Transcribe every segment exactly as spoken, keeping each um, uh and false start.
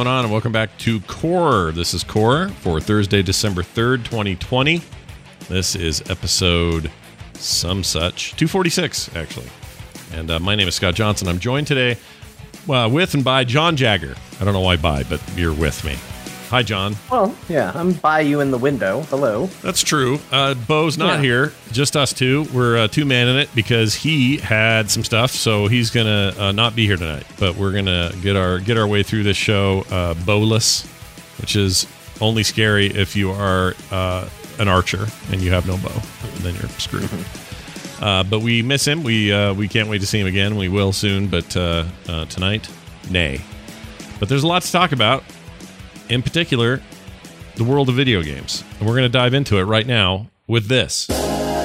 going on? And welcome back to Core. This is Core for Thursday, December third, twenty twenty. This is episode some such, two forty-six, actually. And uh, my name is Scott Johnson. I'm joined today uh, with and by John Jagger. I don't know why by, but you're with me. Hi, John. Well, yeah, I'm by you in the window. Hello. That's true. Uh, Bo's not Yeah. here. Just us two. We're uh, two man in it because he had some stuff, so he's gonna uh, not be here tonight. But we're gonna get our get our way through this show uh, Bo-less, which is only scary if you are uh, an archer and you have no bow. And then you're screwed. Mm-hmm. Uh, but we miss him. We uh, we can't wait to see him again. We will soon, but uh, uh, tonight, nay. But there's a lot to talk about. In particular, the world of video games. And we're going to dive into it right now with this. John,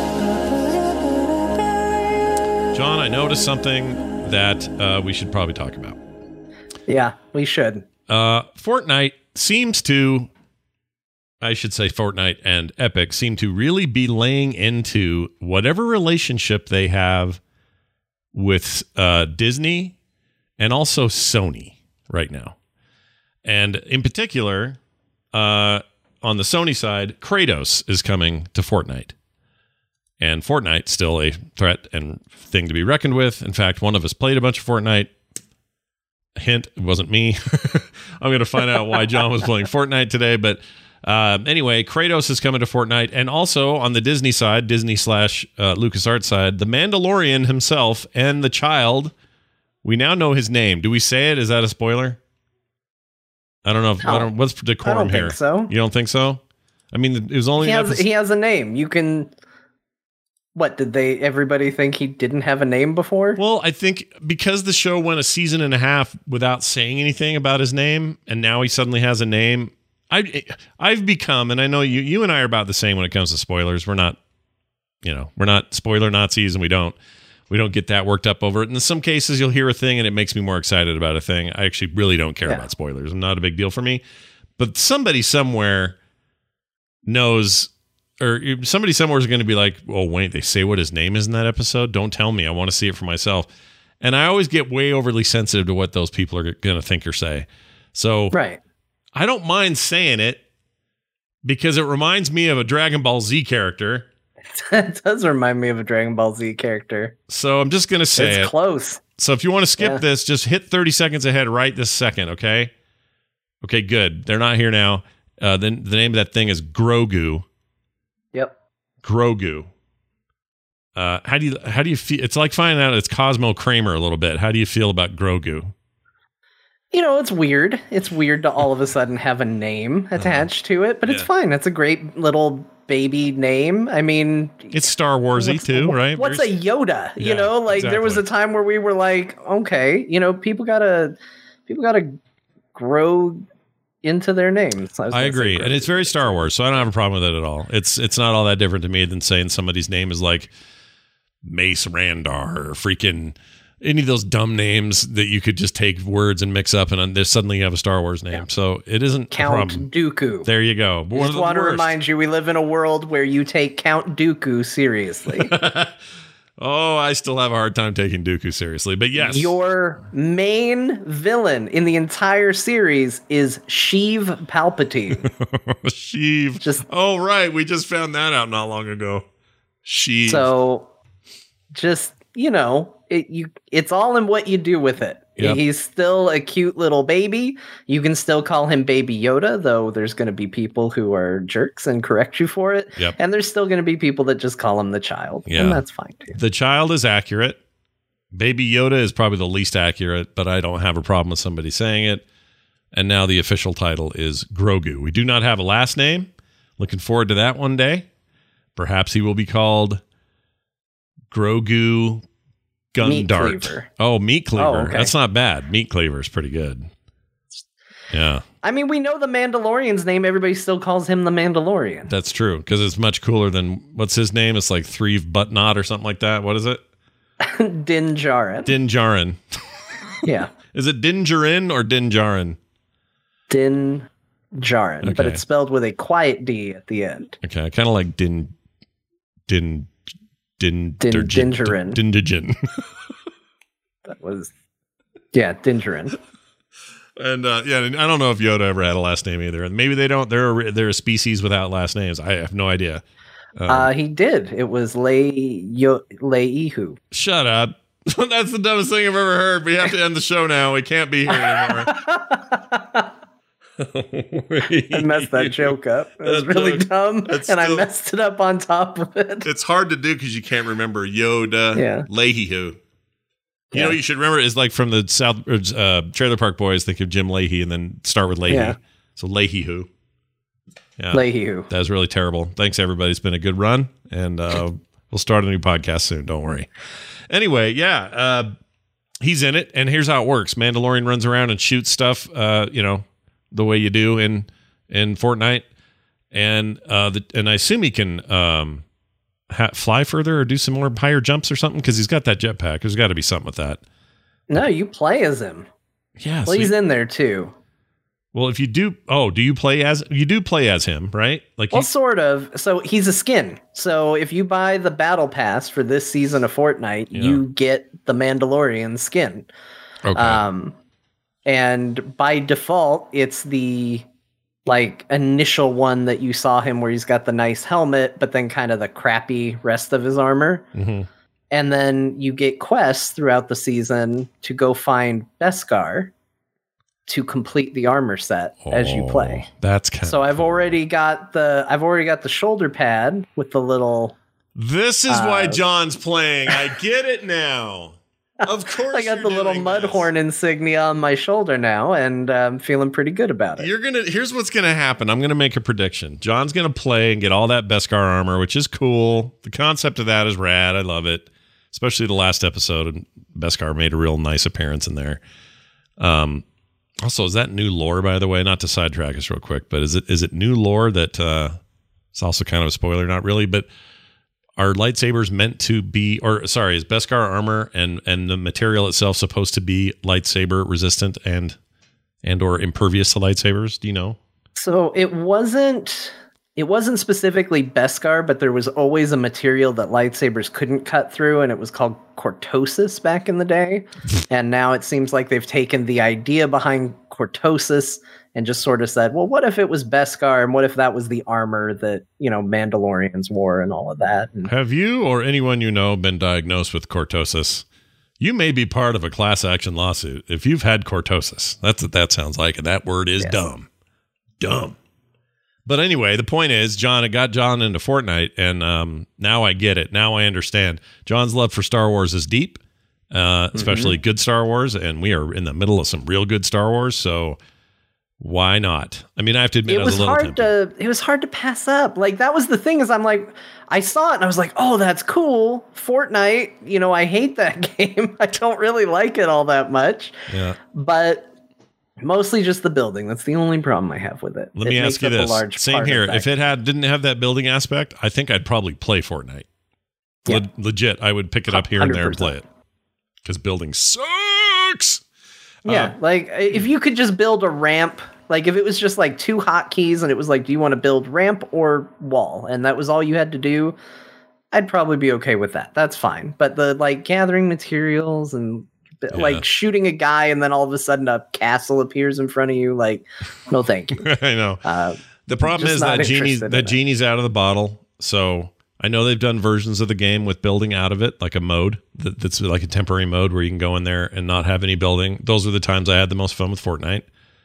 I noticed something that uh, we should probably talk about. Yeah, we should. Uh, Fortnite seems to, I should say Fortnite and Epic, seem to really be laying into whatever relationship they have with uh, Disney and also Sony right now. And in particular, uh, on the Sony side, Kratos is coming to Fortnite. And Fortnite's still a threat and thing to be reckoned with. In fact, one of us played a bunch of Fortnite. Hint, it wasn't me. I'm going to find out why John was playing Fortnite today. But uh, anyway, Kratos is coming to Fortnite. And also on the Disney side, Disney slash uh, LucasArts side, the Mandalorian himself and the child, we now know his name. Do we say it? Is that a spoiler? I don't know. If, no, I don't, what's decorum I don't here? Think so. You don't think so? I mean, it was only he has, episode- he has a name. You can. What did they? Everybody think he didn't have a name before? Well, I think because the show went a season and a half without saying anything about his name, and now he suddenly has a name. I, I've become, and I know you, you and I are about the same when it comes to spoilers. We're not, you know, we're not spoiler Nazis, and we don't. We don't get that worked up over it. And in some cases, you'll hear a thing and it makes me more excited about a thing. I actually really don't care yeah. about spoilers. Not a big deal for me. But somebody somewhere knows, or somebody somewhere is going to be like, oh, wait, they say what his name is in that episode? Don't tell me. I want to see it for myself. And I always get way overly sensitive to what those people are going to think or say. So right. I don't mind saying it because it reminds me of a Dragon Ball Z character. It does remind me of a Dragon Ball Z character. So I'm just going to say it's it. close. So if you want to skip yeah. this, just hit thirty seconds ahead right this second, okay? Okay, good. They're not here now. Uh, the, the name of that thing is Grogu. Yep. Grogu. Uh, how do you how do you feel? It's like finding out it's Cosmo Kramer a little bit. How do you feel about Grogu? You know, it's weird. It's weird to all of a sudden have a name attached uh, to it, but yeah. it's fine. It's a great little baby name. I mean, it's Star Warsy too, right? What's Very, a Yoda? You yeah, know, like exactly. There was a time where we were like, okay, you know, people gotta, people gotta grow into their names. I, I agree, and it's very Star Wars, so I don't have a problem with it at all. It's it's not all that different to me than saying somebody's name is like Mace Randar or freaking any of those dumb names that you could just take words and mix up, and there's suddenly you have a Star Wars name. Yeah. So it isn't Count a problem. Dooku. There you go. One just want worst. to remind you, we live in a world where you take Count Dooku seriously. Oh, I still have a hard time taking Dooku seriously, but yes. Your main villain in the entire series is Sheev Palpatine. Sheev. Just oh, right. We just found that out not long ago. Sheev. So, just you know. It, you, it's all in what you do with it. Yep. He's still a cute little baby. You can still call him Baby Yoda, though there's going to be people who are jerks and correct you for it. Yep. And there's still going to be people that just call him the child. Yeah. And that's fine, too. The child is accurate. Baby Yoda is probably the least accurate, but I don't have a problem with somebody saying it. And now the official title is Grogu. We do not have a last name. Looking forward to that one day. Perhaps he will be called Grogu Gun Meat Dart. Cleaver. Oh, Meat Cleaver. Oh, okay. That's not bad. Meat Cleaver is pretty good. Yeah. I mean, we know the Mandalorian's name. Everybody still calls him the Mandalorian. That's true, because it's much cooler than, what's his name? It's like Threeve Buttnot or something like that. What is it? Din Djarin. Din Djarin. Yeah. Is it Din Djarin or Din Djarin? Din Djarin, okay. But it's spelled with a quiet D at the end. Okay, I kind of like Din... Din... Din Din Dingerin. Dindigen. That was yeah, Dingerin. And uh, yeah, I don't know if Yoda ever had a last name either. Maybe they don't. They're a, they're a species without last names. I have no idea. Um, uh, he did. It was Lei Yo- Leihu. Shut up. That's the dumbest thing I've ever heard. We have to end the show now. We can't be here anymore. I messed that joke up. It was really dumb, and still, I messed it up on top of it. It's hard to do because you can't remember Yoda, yeah. Leahy. You yeah. know what you should remember is like from the South uh, Trailer Park Boys, think of Jim Leahy and then start with Leahy. Yeah. So Leahy who. Yeah. Leahy who. That was really terrible. Thanks, everybody. It's been a good run, and uh, we'll start a new podcast soon. Don't worry. Anyway, yeah, uh, he's in it, and here's how it works. Mandalorian runs around and shoots stuff, uh, you know, the way you do in in Fortnite, and uh, the, and I assume he can um, ha- fly further or do some more higher jumps or something because he's got that jetpack. There's got to be something with that. No, you play as him. Yeah, well, so he's you, in there too. Well, if you do, oh, do you play as you do play as him, right? Like, well, you, sort of. So he's a skin. So if you buy the battle pass for this season of Fortnite, yeah. you get the Mandalorian skin. Okay. Um, and by default, it's the like initial one that you saw him where he's got the nice helmet, but then kind of the crappy rest of his armor. Mm-hmm. And then you get quests throughout the season to go find Beskar to complete the armor set oh, as you play. That's kind so of I've cool. already got the I've already got the shoulder pad with the little. This is uh, why John's playing. I get it now. Of course, I got the little Mudhorn this. insignia on my shoulder now, and I'm feeling pretty good about it. You're gonna. Here's what's gonna happen. I'm gonna make a prediction. John's gonna play and get all that Beskar armor, which is cool. The concept of that is rad. I love it, especially the last episode. And Beskar made a real nice appearance in there. Um. Also, is that new lore, by the way? Not to sidetrack us real quick, but is it is it new lore that uh, it's also kind of a spoiler? Not really, but are lightsabers meant to be, or sorry, is Beskar armor and and the material itself supposed to be lightsaber resistant and and or impervious to lightsabers? Do you know? So it wasn't it wasn't specifically Beskar, but there was always a material that lightsabers couldn't cut through, and it was called cortosis back in the day. And now it seems like they've taken the idea behind cortosis and just sort of said, well, what if it was Beskar, and what if that was the armor that, you know, Mandalorians wore and all of that? And have you or anyone you know been diagnosed with cortosis? You may be part of a class action lawsuit if you've had cortosis. That's what that sounds like, and that word is yes. dumb. Dumb. But anyway, the point is, John, it got John into Fortnite, and um, now I get it. Now I understand. John's love for Star Wars is deep, uh, especially mm-hmm. good Star Wars, and we are in the middle of some real good Star Wars, so why not? I mean, I have to admit, it was, I was a little hard tempted. to. It was hard to pass up. Like, that was the thing is I'm like, I saw it, and I was like, oh, that's cool. Fortnite, you know, I hate that game. I don't really like it all that much. Yeah. But mostly just the building. That's the only problem I have with it. Let it me ask you this. Same here. If it game. had didn't have that building aspect, I think I'd probably play Fortnite. Yeah. Le- legit, I would pick it up here one hundred percent and there and play it. Because building sucks. Yeah, uh, like if you could just build a ramp, like if it was just like two hotkeys and it was like, do you want to build ramp or wall? And that was all you had to do, I'd probably be okay with that. That's fine. But the like gathering materials and yeah. like shooting a guy and then all of a sudden a castle appears in front of you, like, no thank you. I know. Uh, the problem is that genie's that genie's out of the bottle. So I know they've done versions of the game with building out of it, like a mode that, that's like a temporary mode where you can go in there and not have any building. Those are the times I had the most fun with Fortnite.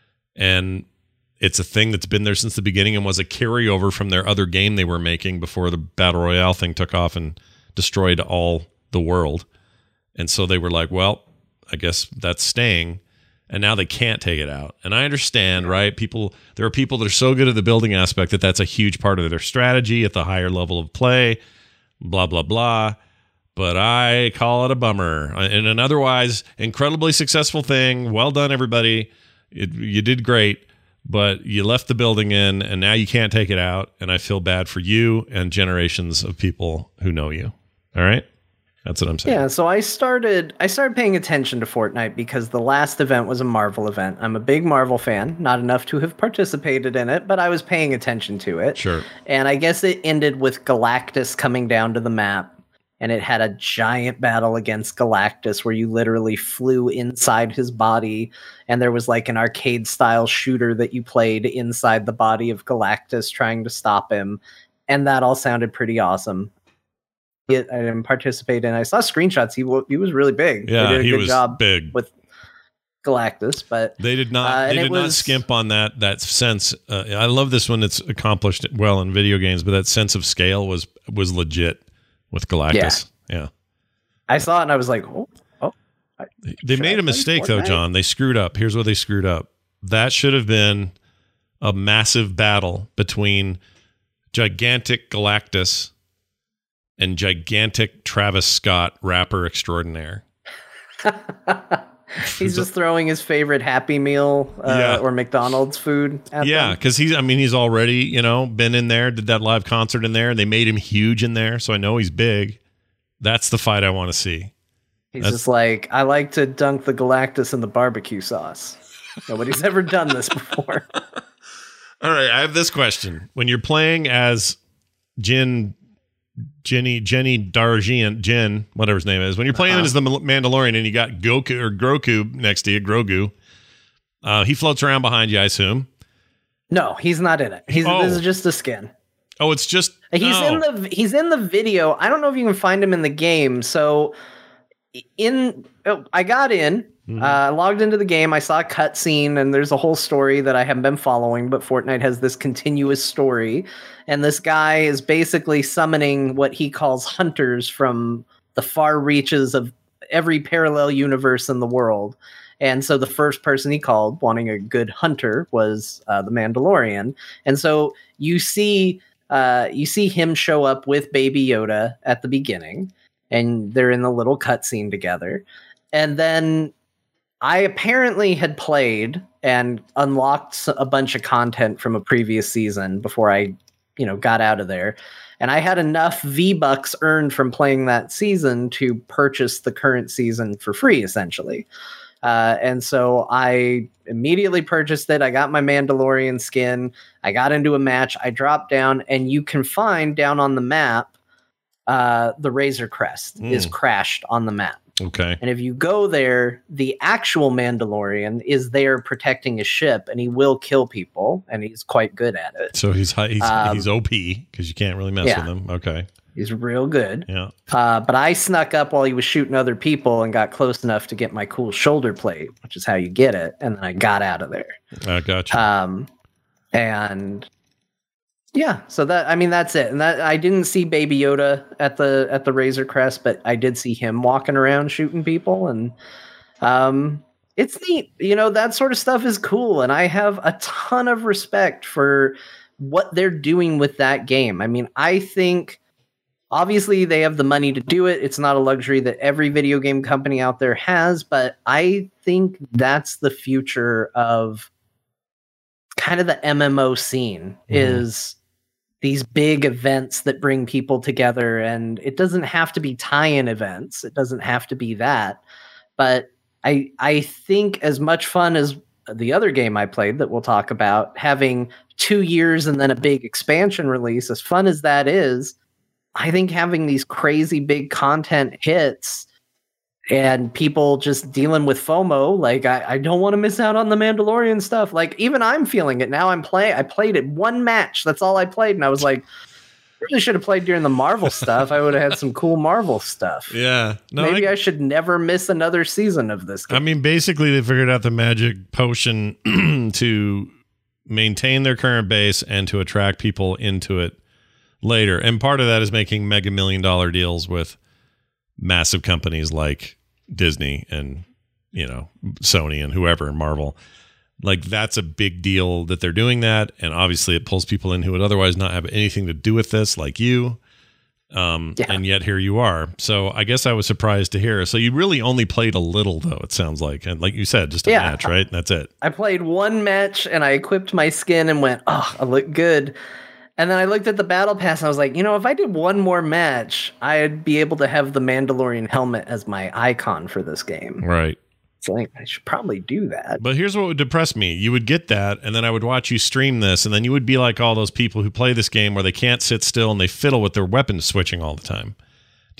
And it's a thing that's been there since the beginning and was a carryover from their other game they were making before the Battle Royale thing took off and destroyed all the world. And so they were like, well, I guess that's staying. And now they can't take it out. And I understand, right? People, there are people that are so good at the building aspect that that's a huge part of their strategy at the higher level of play, blah, blah, blah. But I call it a bummer. In an otherwise incredibly successful thing, well done, everybody. It, you did great, but you left the building in, and now you can't take it out. And I feel bad for you and generations of people who know you. All right? That's what I'm saying. Yeah, so I started I started paying attention to Fortnite because the last event was a Marvel event. I'm a big Marvel fan, not enough to have participated in it, but I was paying attention to it. Sure. And I guess it ended with Galactus coming down to the map. and it had a giant battle against Galactus where you literally flew inside his body, and there was like an arcade style shooter that you played inside the body of Galactus trying to stop him, and that all sounded pretty awesome. It, I didn't participate in. I saw screenshots. He w- he was really big. Yeah, they did a he good was job big with Galactus, but they did not. uh, they did was, not skimp on that. That sense. Uh, I love this when it's accomplished well in video games, but that sense of scale was was legit with Galactus. Yeah, yeah. I saw it and I was like, oh, oh. I, they made a mistake though, John. They screwed up. Here's what they screwed up. That should have been a massive battle between gigantic Galactus and gigantic Travis Scott, rapper extraordinaire. He's just throwing his favorite Happy Meal uh, yeah. or McDonald's food at yeah, because he's, I mean, he's already, you know, been in there, did that live concert in there, and they made him huge in there, so I know he's big. That's the fight I want to see. He's That's, just like, I like to dunk the Galactus in the barbecue sauce. Nobody's ever done this before. All right, I have this question. When you're playing as Jin... Jenny, Jenny Darjian, Jin, whatever his name is. When you're playing uh-huh. as the Mandalorian and you got Goku or Grogu next to you, Grogu, uh, he floats around behind you, I assume. No, he's not in it. He's oh. This is just a skin. Oh, it's just he's oh. in the he's in the video. I don't know if you can find him in the game. So in oh, I got in. Mm-hmm. Uh, logged into the game. I saw a cutscene, and there's a whole story that I haven't been following, but Fortnite has this continuous story. And this guy is basically summoning what he calls hunters from the far reaches of every parallel universe in the world. And so the first person he called, wanting a good hunter, was uh, the Mandalorian. And so you see, uh, you see him show up with Baby Yoda at the beginning, and they're in the little cutscene together. And then I apparently had played and unlocked a bunch of content from a previous season before I, you know, got out of there. And I had enough V-Bucks earned from playing that season to purchase the current season for free, essentially. Uh, and so I immediately purchased it. I got my Mandalorian skin. I got into a match. I dropped down, and you can find down on the map, uh, the Razor Crest mm. is crashed on the map. Okay. And if you go there, the actual Mandalorian is there protecting his ship, and he will kill people, and he's quite good at it. So he's high, he's, um, he's O P because you can't really mess yeah. with him. Okay. He's real good. Yeah. Uh, but I snuck up while he was shooting other people and got close enough to get my cool shoulder plate, which is how you get it. And then I got out of there. I gotcha. Um, and yeah, so that, I mean, that's it. And that, I didn't see Baby Yoda at the, at the Razor Crest, but I did see him walking around shooting people, and, um, it's neat. You know, that sort of stuff is cool. And I have a ton of respect for what they're doing with that game. I mean, I think obviously they have the money to do it. It's not a luxury that every video game company out there has, but I think that's the future of kind of the M M O scene, mm-hmm. is these big events that bring people together. And it doesn't have to be tie-in events. It doesn't have to be that. But I I think as much fun as the other game I played that we'll talk about, having two years and then a big expansion release, as fun as that is, I think having these crazy big content hits and people just dealing with FOMO, like I, I don't want to miss out on the Mandalorian stuff. Like even I'm feeling it now. I'm playing. I played it one match. That's all I played, and I was like, really should have played during the Marvel stuff. I would have had some cool Marvel stuff. Yeah, no, maybe I, I should never miss another season of this game. I mean, basically, they figured out the magic potion to maintain their current base and to attract people into it later. And part of that is making mega million dollar deals with massive companies like Disney and, you know, Sony and whoever, Marvel. Like, that's a big deal that they're doing that. And obviously it pulls people in who would otherwise not have anything to do with this, like you. Um, yeah. And yet here you are. So I guess I was surprised to hear. So you really only played a little, though, it sounds like. And like you said, just a yeah. match, right? That's it. I played one match and I equipped my skin and went, oh, I look good. And then I looked at the battle pass and I was like, you know, if I did one more match, I'd be able to have the Mandalorian helmet as my icon for this game. Right. It's like, I should probably do that. But here's what would depress me. You would get that, and then I would watch you stream this, and then you would be like all those people who play this game where they can't sit still and they fiddle with their weapon switching all the time.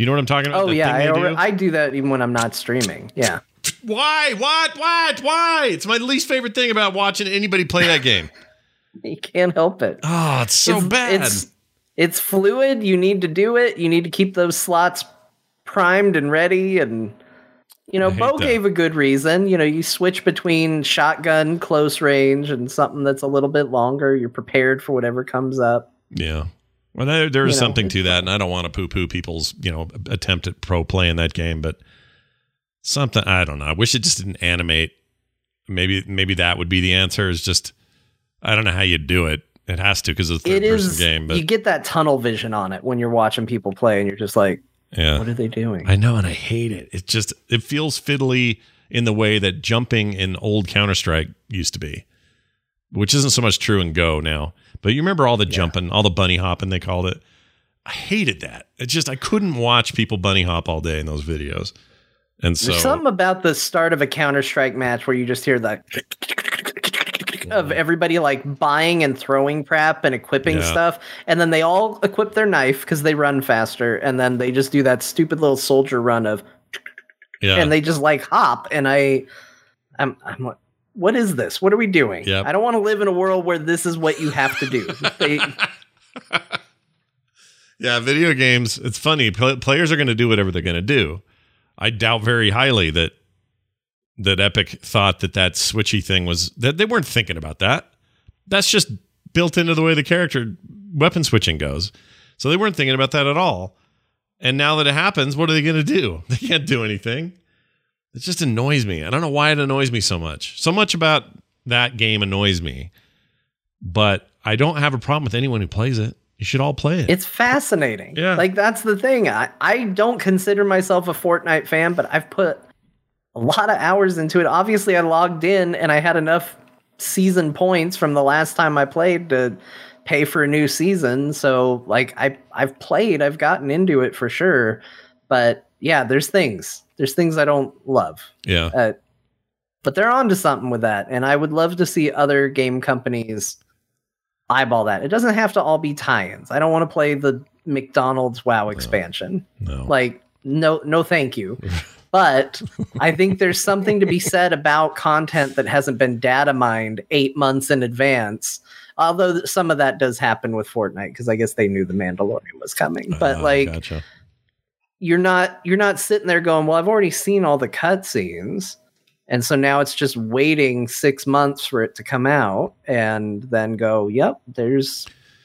Do you know what I'm talking about? Oh, that yeah. I, do? I do that even when I'm not streaming. Yeah. Why? What? What? Why? It's my least favorite thing about watching anybody play that game. You can't help it. Oh, it's so it's, bad. It's, it's fluid. You need to do it. You need to keep those slots primed and ready. And, you know, Bo that. gave a good reason. You know, you switch between shotgun, close range, and something that's a little bit longer. You're prepared for whatever comes up. Yeah. Well, there, there is You know, something to it's that, and I don't want to poo-poo people's, you know, attempt at pro play in that game, but something, I don't know. I wish it just didn't animate. Maybe maybe that would be the answer, is just, I don't know how you do it. It has to, because it's a third-person game. But you get that tunnel vision on it when you're watching people play, and you're just like, yeah. what are they doing? I know, and I hate it. It just, it feels fiddly in the way that jumping in old Counter-Strike used to be, which isn't so much true in Go now. But you remember all the yeah. jumping, all the bunny hopping, they called it. I hated that. It just, I couldn't watch people bunny hop all day in those videos. And so, there's something about the start of a Counter-Strike match where you just hear the of everybody like buying and throwing prep and equipping yeah. stuff, and then they all equip their knife because they run faster, and then they just do that stupid little soldier run of yeah. and they just like hop, and I I'm I'm like, what is this? What are we doing? Yep. I don't want to live in a world where this is what you have to do. They, yeah, video games, it's funny. Players are going to do whatever they're going to do. I doubt very highly that that Epic thought that that switchy thing was, that they weren't thinking about that. That's just built into the way the character weapon switching goes. So they weren't thinking about that at all. And now that it happens, what are they going to do? They can't do anything. It just annoys me. I don't know why it annoys me so much. So much about that game annoys me. But I don't have a problem with anyone who plays it. You should all play it. It's fascinating. Yeah. Like, that's the thing. I, I don't consider myself a Fortnite fan, but I've put a lot of hours into it. Obviously, I logged in and I had enough season points from the last time I played to pay for a new season. So, like, I, I've played. I've gotten into it for sure. But, yeah, there's things. There's things I don't love. Yeah. Uh, but they're onto something with that. And I would love to see other game companies eyeball that. It doesn't have to all be tie-ins. I don't want to play the McDonald's WoW expansion. No. no. Like, no, no, thank you. But I think there's something to be said about content that hasn't been data mined eight months in advance. Although some of that does happen with Fortnite, because I guess they knew the Mandalorian was coming. But uh, like, gotcha. you're not you're not sitting there going, well, I've already seen all the cutscenes. And so now it's just waiting six months for it to come out and then go, yep, there's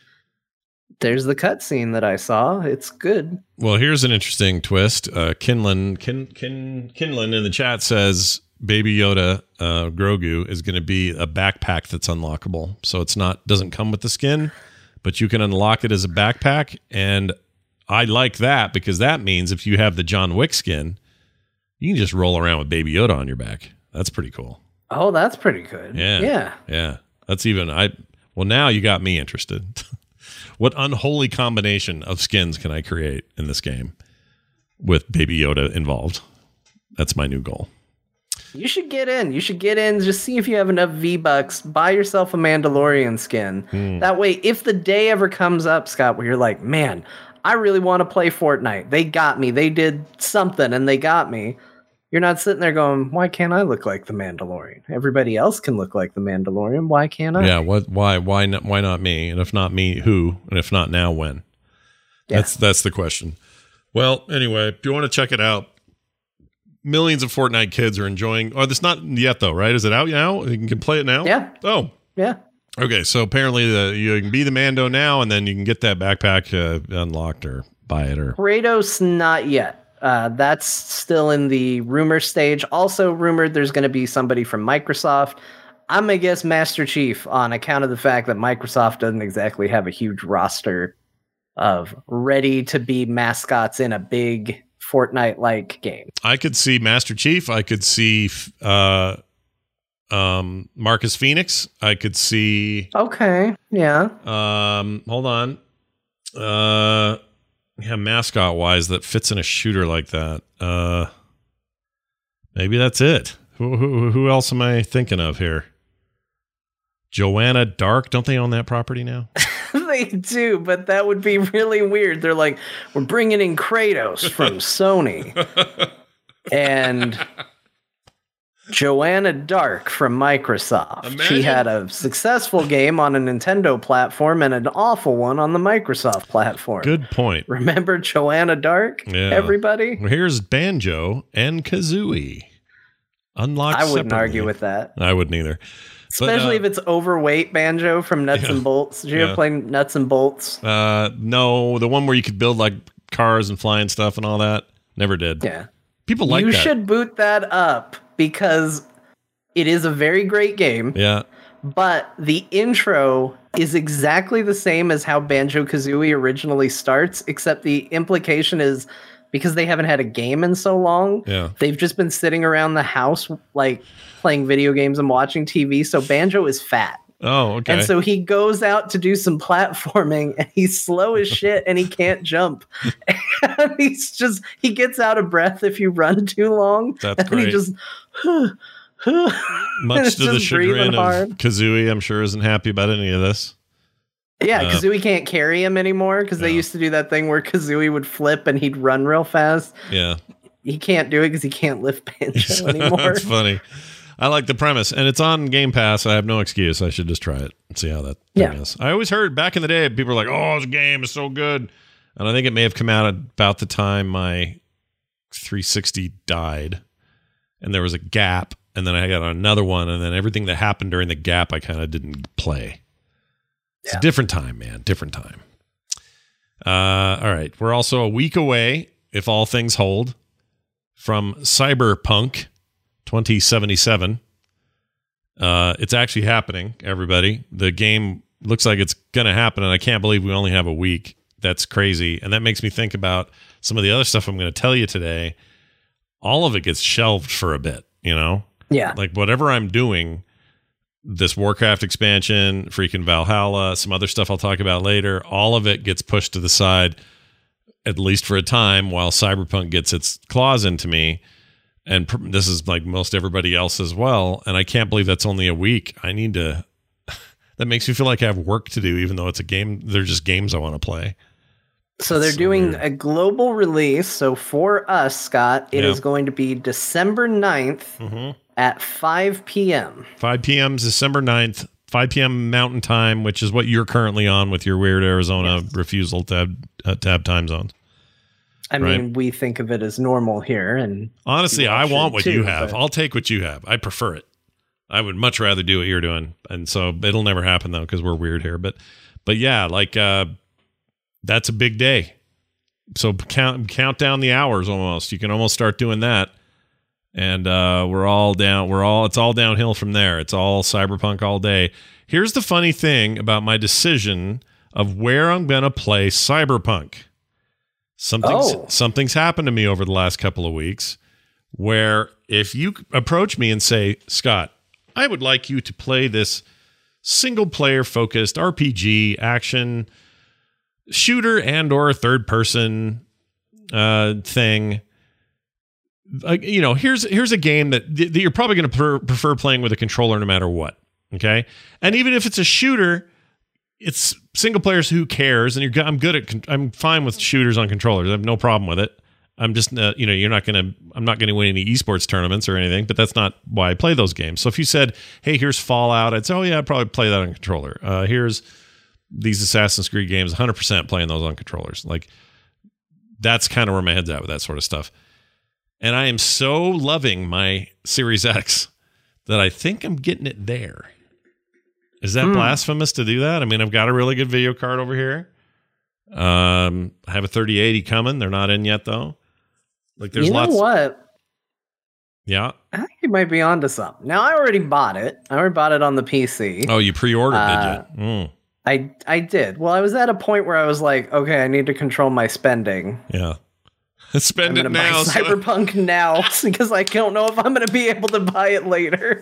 there's the cutscene that I saw. It's good. Well, here's an interesting twist. Uh, Kinlan, Kin, Kin, Kinlan in the chat says Baby Yoda, uh, Grogu, is going to be a backpack that's unlockable. So it's not doesn't come with the skin, but you can unlock it as a backpack. And I like that, because that means if you have the John Wick skin, you can just roll around with Baby Yoda on your back. That's pretty cool. Oh, that's pretty good. Yeah. Yeah. Yeah. That's even, I, well, now you got me interested. What unholy combination of skins can I create in this game with Baby Yoda involved? That's my new goal. You should get in. You should get in. Just see if you have enough V-Bucks. Buy yourself a Mandalorian skin. Hmm. That way, if the day ever comes up, Scott, where you're like, man, I really want to play Fortnite. They got me. They did something and they got me. You're not sitting there going, why can't I look like the Mandalorian? Everybody else can look like the Mandalorian. Why can't I? Yeah, what why why not why not me? And if not me, who? And if not now, when? Yeah. That's that's the question. Well, anyway, if you want to check it out, millions of Fortnite kids are enjoying. Oh, that's not yet though, right? Is it out now? You can play it now? Yeah. Oh. Yeah. Okay, so apparently the, you can be the Mando now, and then you can get that backpack uh, unlocked or buy it. Or Kratos, not yet. Uh, that's still in the rumor stage. Also rumored there's going to be somebody from Microsoft. I'm going to guess Master Chief, on account of the fact that Microsoft doesn't exactly have a huge roster of ready-to-be mascots in a big Fortnite-like game. I could see Master Chief. I could see uh, um, Marcus Phoenix. I could see... Okay, yeah. Um, hold on. Uh... Yeah, mascot wise, that fits in a shooter like that. Uh, maybe that's it. Who, who who else am I thinking of here? Joanna Dark, don't they own that property now? They do, but that would be really weird. They're like, we're bringing in Kratos from Sony and Joanna Dark from Microsoft. Imagine. She had a successful game on a Nintendo platform and an awful one on the Microsoft platform. Good point. Remember Joanna Dark, yeah. everybody? Well, here's Banjo and Kazooie. Unlocked I wouldn't separately. argue with that. I wouldn't either. Especially but, uh, if it's overweight Banjo from Nuts yeah, and Bolts. Did you yeah. ever play Nuts and Bolts? Uh, no, the one where you could build like cars and flying stuff and all that. Never did. Yeah. People like you that. You should boot that up because it is a very great game. Yeah. But the intro is exactly the same as how Banjo-Kazooie originally starts, except the implication is because they haven't had a game in so long, yeah. they've just been sitting around the house like playing video games and watching T V, so Banjo is fat. Oh, okay. And so he goes out to do some platforming and he's slow as shit and he can't jump. And he's just, he gets out of breath if you run too long. That's and great. He just, much to the chagrin of hard. Kazooie, I'm sure isn't happy about any of this. Yeah, uh, Kazooie can't carry him anymore because yeah. they used to do that thing where Kazooie would flip and he'd run real fast. Yeah. He can't do it because he can't lift Banjo anymore. That's funny. I like the premise, and it's on Game Pass. I have no excuse. I should just try it and see how that yeah. thing is. I always heard back in the day, people were like, "Oh, this game is so good," and I think it may have come out about the time my three sixty died, and there was a gap, and then I got another one, and then everything that happened during the gap, I kind of didn't play. It's yeah. a different time, man. Different time. Uh, all right, we're also a week away, if all things hold, from Cyberpunk twenty seventy-seven. Uh, it's actually happening, everybody. The game looks like it's going to happen, and I can't believe we only have a week. That's crazy. And that makes me think about some of the other stuff I'm going to tell you today. All of it gets shelved for a bit, you know? Yeah. Like whatever I'm doing, this Warcraft expansion, freaking Valhalla, some other stuff I'll talk about later, all of it gets pushed to the side, at least for a time, while Cyberpunk gets its claws into me. And pr- this is like most everybody else as well. And I can't believe that's only a week. I need to, that makes me feel like I have work to do, even though it's a game. They're just games I want to play. So they're so doing weird. a global release. So for us, Scott, it yeah. is going to be December ninth mm-hmm. at five p.m. five p.m. is December ninth, five p.m. Mountain Time, which is what you're currently on with your weird Arizona yes. refusal to have, uh, to have time zones. I right. mean, we think of it as normal here. And honestly, I want what too, you have. but... I'll take what you have. I prefer it. I would much rather do what you're doing. And so it'll never happen, though, because we're weird here. But but yeah, like uh, that's a big day. So count count down the hours almost. You can almost start doing that. And uh, we're all down. We're all it's all downhill from there. It's all Cyberpunk all day. Here's the funny thing about my decision of where I'm going to play Cyberpunk. Something's, oh. something's happened to me over the last couple of weeks where if you approach me and say, Scott, I would like you to play this single player focused R P G action shooter and or third person uh, thing. Uh, you know, here's here's a game that, that you're probably going to per- prefer playing with a controller no matter what. Okay. And even if it's a shooter, it's single players. Who cares? And you're, I'm good at, con- I'm fine with shooters on controllers. I have no problem with it. I'm just, uh, you know, you're not going to, I'm not going to win any esports tournaments or anything, but that's not why I play those games. So if you said, hey, here's Fallout, I'd say, oh yeah, I'd probably play that on controller. Uh, here's these Assassin's Creed games, one hundred percent playing those on controllers. Like that's kind of where my head's at with that sort of stuff. And I am so loving my Series X that I think I'm getting it there. Is that hmm. blasphemous to do that? I mean, I've got a really good video card over here. Um, I have a thirty eighty coming. They're not in yet, though. Like, there's you know lots. What? Yeah. I think you might be onto something. Now, I already bought it. I already bought it on the P C. Oh, you pre-ordered, uh, did you? Mm. I I did. Well, I was at a point where I was like, okay, I need to control my spending. Yeah. Spend I'm it now. Buy so. Cyberpunk now because I don't know if I'm going to be able to buy it later.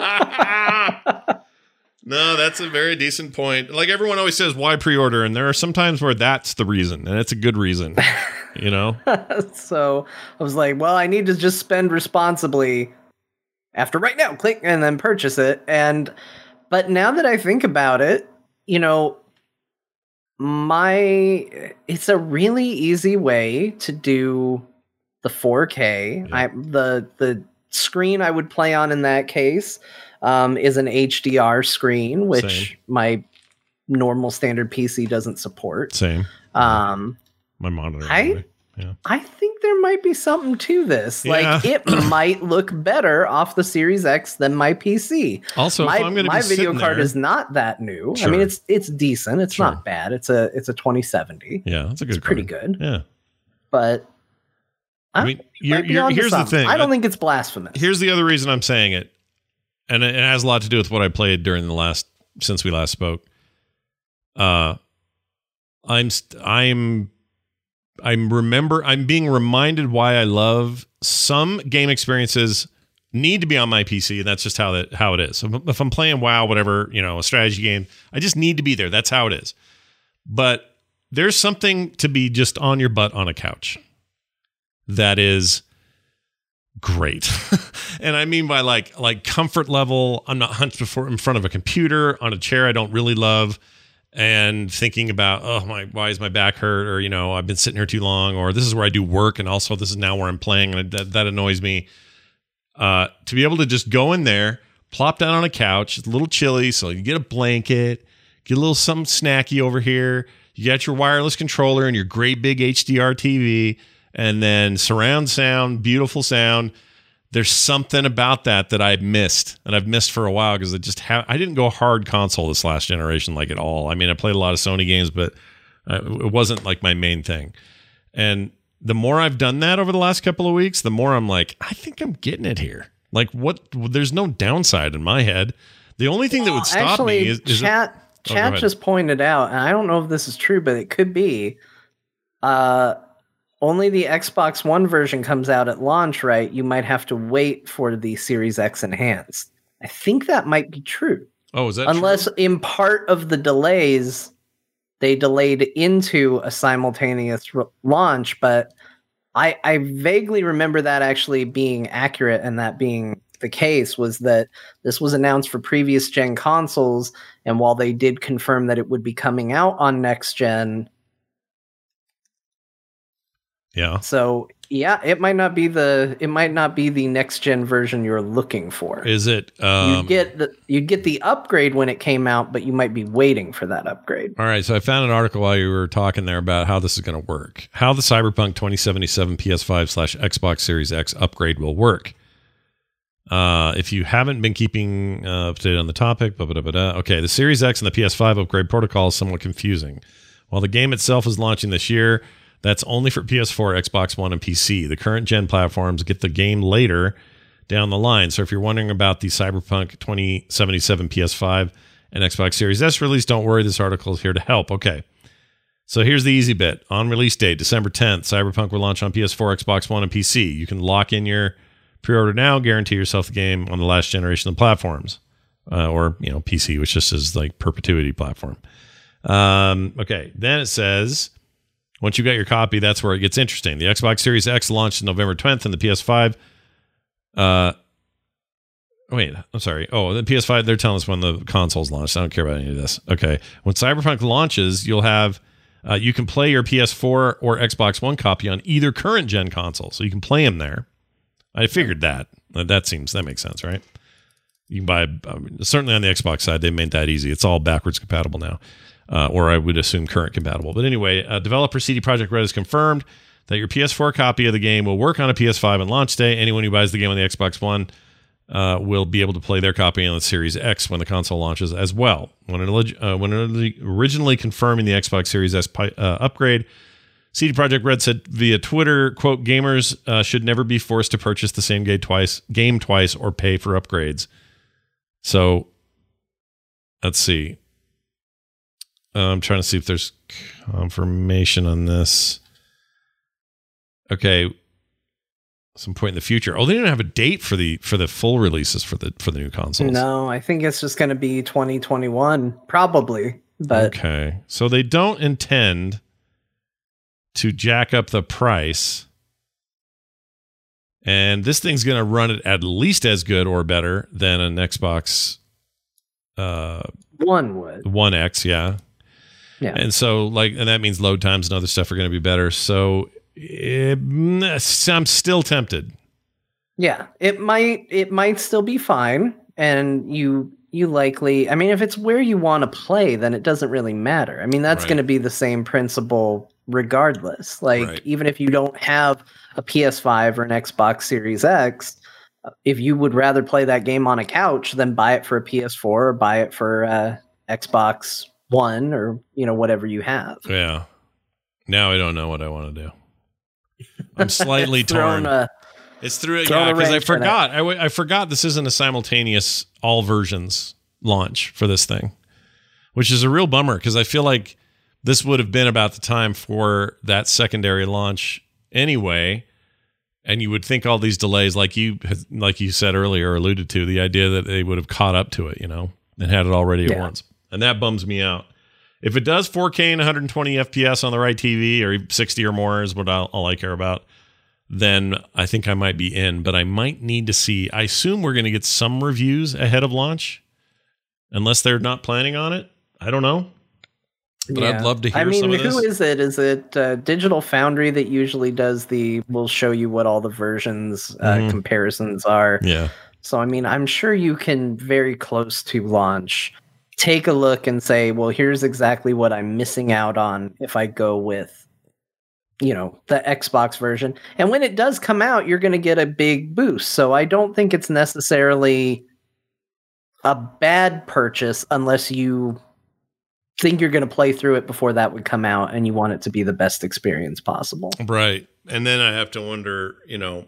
No, that's a very decent point. Like everyone always says, why pre-order? And there are some times where that's the reason, and it's a good reason, you know? So I was like, well, I need to just spend responsibly after right now, click, and then purchase it. And, but now that I think about it, you know, my it's a really easy way to do the four K. Yeah. I the the screen I would play on in that case um, is an H D R screen, which Same. my normal standard P C doesn't support. Same. Um, my monitor. I anyway. yeah. I think there might be something to this. Yeah. Like it might look better off the Series X than my P C. Also, my, if I'm going to my be video card there, is not that new. Sure. I mean, it's it's decent. It's Sure. not bad. It's a it's a twenty seventy. Yeah, that's a good. It's pretty card. good. Yeah, but I mean, you're, you're, here's the thing. I don't I, think it's blasphemous. Here's the other reason I'm saying it, and it, it has a lot to do with what I played during the last since we last spoke. Uh, I'm st- I'm I'm remember I'm being reminded why I love some game experiences need to be on my P C, and that's just how that how it is. So if I'm playing WoW, whatever, you know, a strategy game, I just need to be there. That's how it is. But there's something to be just on your butt on a couch that is great. And I mean by like like comfort level, I'm not hunched before in front of a computer on a chair I don't really love and thinking about, oh my, why is my back hurt? Or, you know, I've been sitting here too long, or this is where I do work. And also this is now where I'm playing. And that, that annoys me. Uh, to be able to just go in there, plop down on a couch, it's a little chilly. So you get a blanket, get a little something snacky over here. You got your wireless controller and your great big H D R T V, and then surround sound, beautiful sound. There's something about that that I've missed, and I've missed for a while because I just have. I didn't go hard console this last generation like at all. I mean, I played a lot of Sony games, but uh, it wasn't like my main thing. And the more I've done that over the last couple of weeks, the more I'm like, I think I'm getting it here. Like, what? There's no downside in my head. The only thing that would stop Actually, me is, is chat. It, chat oh, just pointed out, and I don't know if this is true, but it could be. Uh. Only the Xbox One version comes out at launch, right? You might have to wait for the Series X Enhanced. I think that might be true. Oh, is that Unless true? in part of the delays, they delayed into a simultaneous re- launch, but I, I vaguely remember that actually being accurate, and that being the case was that this was announced for previous gen consoles, and while they did confirm that it would be coming out on next gen, yeah. So yeah, it might not be the it might not be the next gen version you're looking for. Is it? Um, you get the you get the upgrade when it came out, but you might be waiting for that upgrade. All right. So I found an article while you were talking there about how this is going to work. How the Cyberpunk twenty seventy-seven P S five slash Xbox Series X upgrade will work. Uh, if you haven't been keeping uh, up to date on the topic, blah, blah, blah, blah. Okay, the Series X and the P S five upgrade protocol is somewhat confusing. While the game itself is launching this year, that's only for P S four, Xbox One, and P C. The current gen platforms get the game later down the line. So if you're wondering about the Cyberpunk twenty seventy-seven P S five and Xbox Series S release, don't worry. This article is here to help. Okay. So here's the easy bit. On release date, December tenth, Cyberpunk will launch on P S four, Xbox One, and P C. You can lock in your pre-order now, guarantee yourself the game on the last generation of platforms. Uh, or, you know, P C, which just is like perpetuity platform. Um, okay. Then it says, once you got your copy, that's where it gets interesting. The Xbox Series X launched November tenth, and the P S five. Uh, wait, I'm sorry. Oh, the P S five, they're telling us when the consoles launched. I don't care about any of this. Okay. When Cyberpunk launches, you'll have, uh, you can play your P S four or Xbox One copy on either current gen console. So you can play them there. I figured that. That seems, that makes sense, right? You can buy, um, certainly on the Xbox side, they made that easy. It's all backwards compatible now. Uh, or I would assume current compatible. But anyway, uh, developer C D Projekt Red has confirmed that your P S four copy of the game will work on a P S five on launch day. Anyone who buys the game on the Xbox One uh, will be able to play their copy on the Series X when the console launches as well. When, it, uh, when originally confirming the Xbox Series S uh, upgrade, C D Projekt Red said via Twitter, quote, gamers uh, should never be forced to purchase the same game twice, game twice or pay for upgrades. So, let's see. Uh, I'm trying to see if there's confirmation on this. Okay, some point in the future. Oh, they didn't have a date for the for the full releases for the for the new consoles. No, I think it's just going to be twenty twenty-one, probably. But okay, so they don't intend to jack up the price, and this thing's going to run it at least as good or better than an Xbox uh, One would One X, yeah. Yeah. And so like, and that means load times and other stuff are going to be better. So it, I'm still tempted. Yeah, it might, it might still be fine. And you, you likely, I mean, if it's where you want to play, then it doesn't really matter. I mean, that's Right. going to be the same principle regardless. Like, Right. even if you don't have a P S five or an Xbox Series X, if you would rather play that game on a couch, then buy it for a P S four or buy it for uh, Xbox One or, you know, whatever you have. Yeah. Now I don't know what I want to do. I'm slightly torn. A, it's through thrown yeah, a because I wrench in it. forgot. I, w- I forgot this isn't a simultaneous all versions launch for this thing, which is a real bummer because I feel like this would have been about the time for that secondary launch anyway. And you would think all these delays, like you like you said earlier, alluded to, the idea that they would have caught up to it, you know, and had it already at Yeah. once. And that bums me out. If it does four K and one hundred twenty F P S on the right T V, or sixty or more is what I'll, all I care about, then I think I might be in. But I might need to see. I assume we're going to get some reviews ahead of launch, unless they're not planning on it. I don't know. But Yeah. I'd love to hear I mean, some of this. who is it? Is it uh, Digital Foundry that usually does the, will show you what all the versions uh, Mhm. comparisons are? Yeah. So, I mean, I'm sure you can very close to launch take a look and say, well, here's exactly what I'm missing out on if I go with, you know, the Xbox version. And when it does come out, you're going to get a big boost. So I don't think it's necessarily a bad purchase unless you think you're going to play through it before that would come out and you want it to be the best experience possible. Right. And then I have to wonder, you know,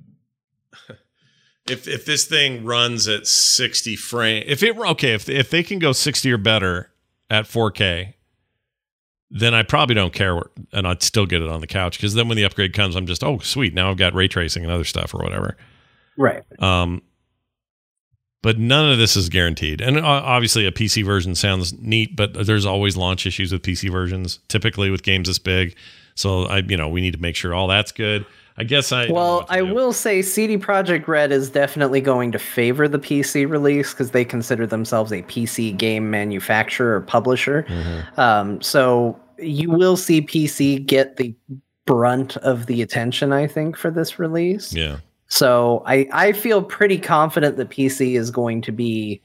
if if this thing runs at sixty frame, if it okay, if if they can go sixty or better at four K, then I probably don't care, and I'd still get it on the couch, because then when the upgrade comes, I'm just, oh, sweet, now I've got ray tracing and other stuff or whatever. Right. Um, but none of this is guaranteed. And uh, obviously a P C version sounds neat, but there's always launch issues with P C versions, typically with games this big. So I, you know, we need to make sure all that's good. I guess I. Well, I do. will say C D Projekt Red is definitely going to favor the P C release because they consider themselves a P C game manufacturer or publisher. Mm-hmm. Um, so you will see P C get the brunt of the attention, I think, for this release. Yeah. So I, I feel pretty confident that P C is going to be,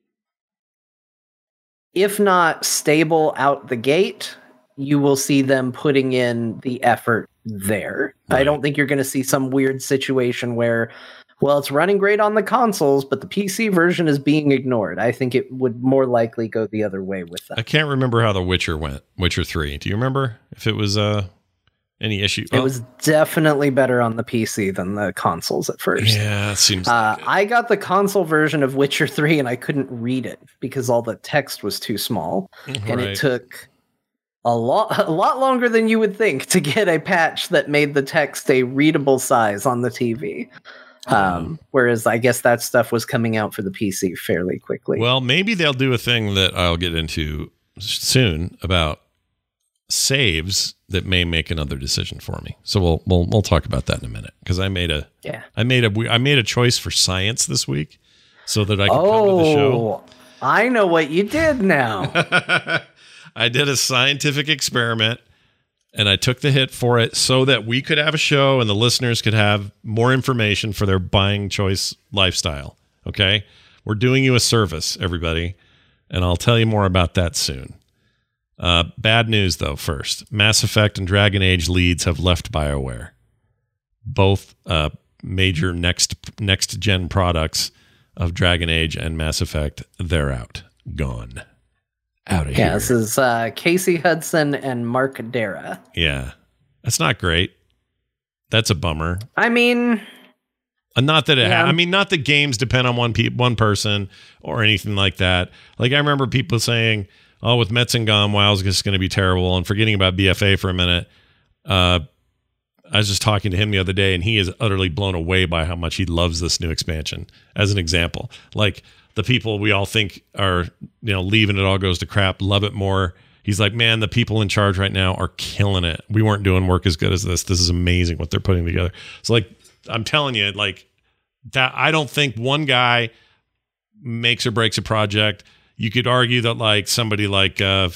if not stable out the gate, you will see them putting in the effort there. Right. I don't think you're going to see some weird situation where, well, it's running great on the consoles, but the P C version is being ignored. I think it would more likely go the other way with that. I can't remember how The Witcher went, Witcher three. Do you remember if it was uh, any issue? It well, was definitely better on the P C than the consoles at first. Yeah, it seems uh, like it. I got the console version of Witcher three and I couldn't read it because all the text was too small. Right. And it took a lot a lot longer than you would think to get a patch that made the text a readable size on the T V. Um, um, whereas I guess that stuff was coming out for the P C fairly quickly. Well, maybe they'll do a thing that I'll get into soon about saves that may make another decision for me. So we'll we'll we'll talk about that in a minute, because I made a yeah I made a I made a choice for science this week so that I could oh, come to the show. I know what you did now. I did a scientific experiment, and I took the hit for it so that we could have a show and the listeners could have more information for their buying choice lifestyle. Okay? We're doing you a service, everybody, and I'll tell you more about that soon. Uh, bad news, though, first. Mass Effect and Dragon Age leads have left BioWare. Both uh, major next next gen products of Dragon Age and Mass Effect, they're out. Gone. Out of yeah, here. This is uh, Casey Hudson and Mark Dara. Yeah. That's not great. That's a bummer. I mean... Uh, not that it yeah. ha- I mean, not that games depend on one pe- one person or anything like that. Like, I remember people saying, oh, with Metzen gone, WoW's just going to be terrible. And forgetting about B F A for a minute, uh, I was just talking to him the other day, and he is utterly blown away by how much he loves this new expansion, as an example. Like, the people we all think are, you know, leaving it all goes to crap, love it more. He's like, man, the people in charge right now are killing it. We weren't doing work as good as this. This is amazing what they're putting together. So, like, I'm telling you, like, that I don't think one guy makes or breaks a project. You could argue that, like, somebody like uh,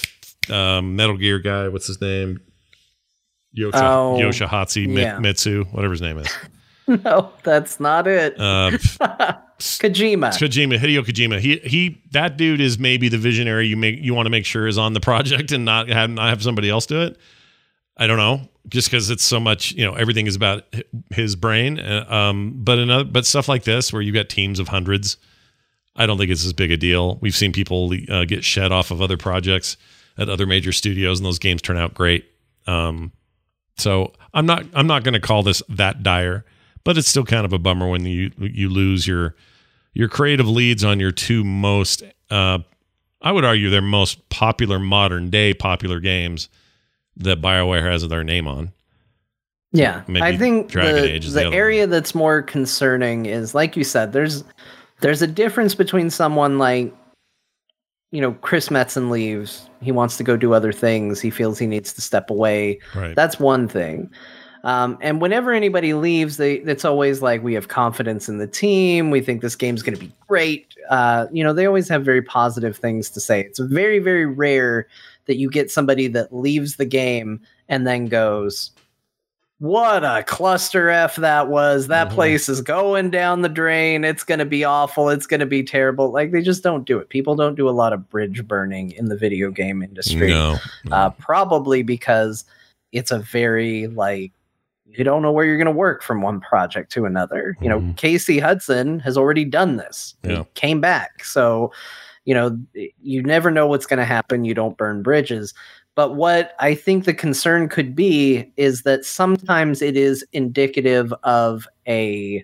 um, Metal Gear guy. What's his name? Yosha, oh, Yoshihatsu yeah. Mitsu, whatever his name is. No, that's not it. Uh, Kojima. Kojima, Hideo Kojima. He he. That dude is maybe the visionary you make you want to make sure is on the project and not have not have somebody else do it. I don't know, just because it's so much, you know, everything is about his brain. Uh, um, but another, but stuff like this where you got teams of hundreds, I don't think it's as big a deal. We've seen people uh, get shed off of other projects at other major studios, and those games turn out great. Um, so I'm not I'm not going to call this that dire, but it's still kind of a bummer when you you lose your your creative leads on your two most, uh, I would argue, their most popular modern day popular games that BioWare has their name on. Yeah, Maybe I think Dragon the, Age is the, the area one. that's more concerning is, like you said, there's there's a difference between someone like, you know, Chris Metzen leaves. He wants to go do other things. He feels he needs to step away. Right. That's one thing. Um, and whenever anybody leaves, they it's always like, we have confidence in the team. We think this game's going to be great. Uh, you know, they always have very positive things to say. It's very, very rare that you get somebody that leaves the game and then goes, what a cluster F that was. That Mm-hmm. place is going down the drain. It's going to be awful. It's going to be terrible. Like, they just don't do it. People don't do a lot of bridge burning in the video game industry. No, no. Uh, probably because it's a very, like, you don't know where you're going to work from one project to another. You know, Mhm. Casey Hudson has already done this. Yeah. He came back. So, you know, you never know what's going to happen. You don't burn bridges. But what I think the concern could be is that sometimes it is indicative of a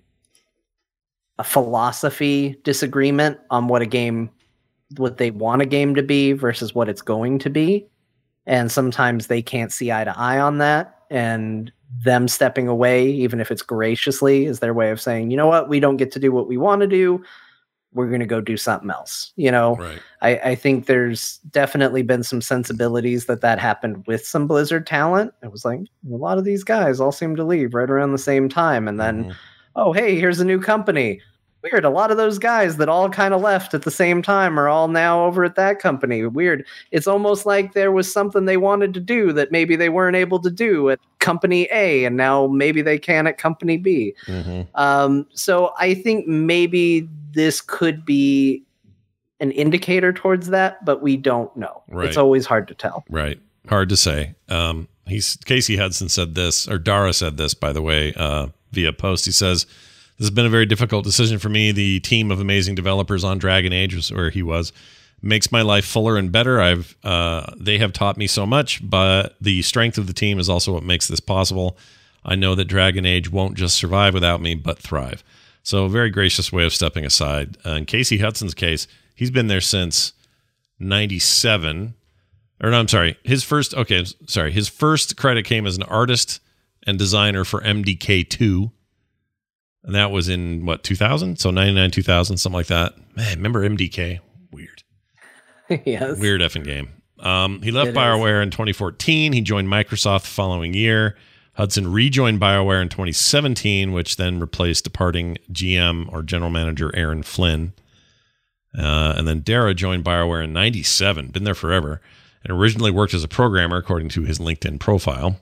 a philosophy disagreement on what a game, what they want a game to be versus what it's going to be. And sometimes they can't see eye to eye on that. And them stepping away, even if it's graciously, is their way of saying, you know what, we don't get to do what we want to do. We're going to go do something else. You know, Right. I, I think there's definitely been some sensibilities that that happened with some Blizzard talent. It was like, a lot of these guys all seem to leave right around the same time. And then, Mhm. oh, hey, here's a new company. Weird. A lot of those guys that all kind of left at the same time are all now over at that company. Weird. It's almost like there was something they wanted to do that maybe they weren't able to do at company A, and now maybe they can at company B. Mhm. Um, so I think maybe this could be an indicator towards that, but we don't know. Right. It's always hard to tell. Right. Hard to say. Um, he's Casey Hudson said this, or Dara said this, by the way, uh, via post. He says, this has been a very difficult decision for me. The team of amazing developers on Dragon Age, was where he was, makes my life fuller and better. I've uh, they have taught me so much, but the strength of the team is also what makes this possible. I know that Dragon Age won't just survive without me, but thrive. So a very gracious way of stepping aside. Uh, in Casey Hudson's case, he's been there since ninety-seven. Or no, I'm sorry. His first, okay, sorry. His first credit came as an artist and designer for M D K two. And that was in, what, two thousand? So ninety-nine, two thousand, something like that. Man, remember M D K? Weird. Yes. Weird effing game. Um, he left It BioWare in twenty fourteen. He joined Microsoft the following year. Hudson rejoined BioWare in twenty seventeen, which then replaced departing G M or general manager Aaron Flynn. Uh, and then Dara joined BioWare in ninety-seven, been there forever, and originally worked as a programmer, according to his LinkedIn profile.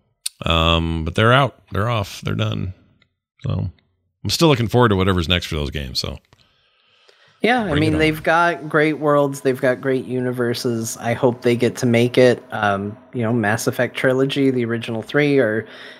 Um, but they're out. They're off. They're done. So I'm still looking forward to whatever's next for those games. So Yeah, I Bring it mean, on. they've got great worlds. They've got great universes. I hope they get to make it. Um, you know, Mass Effect trilogy, the original three, are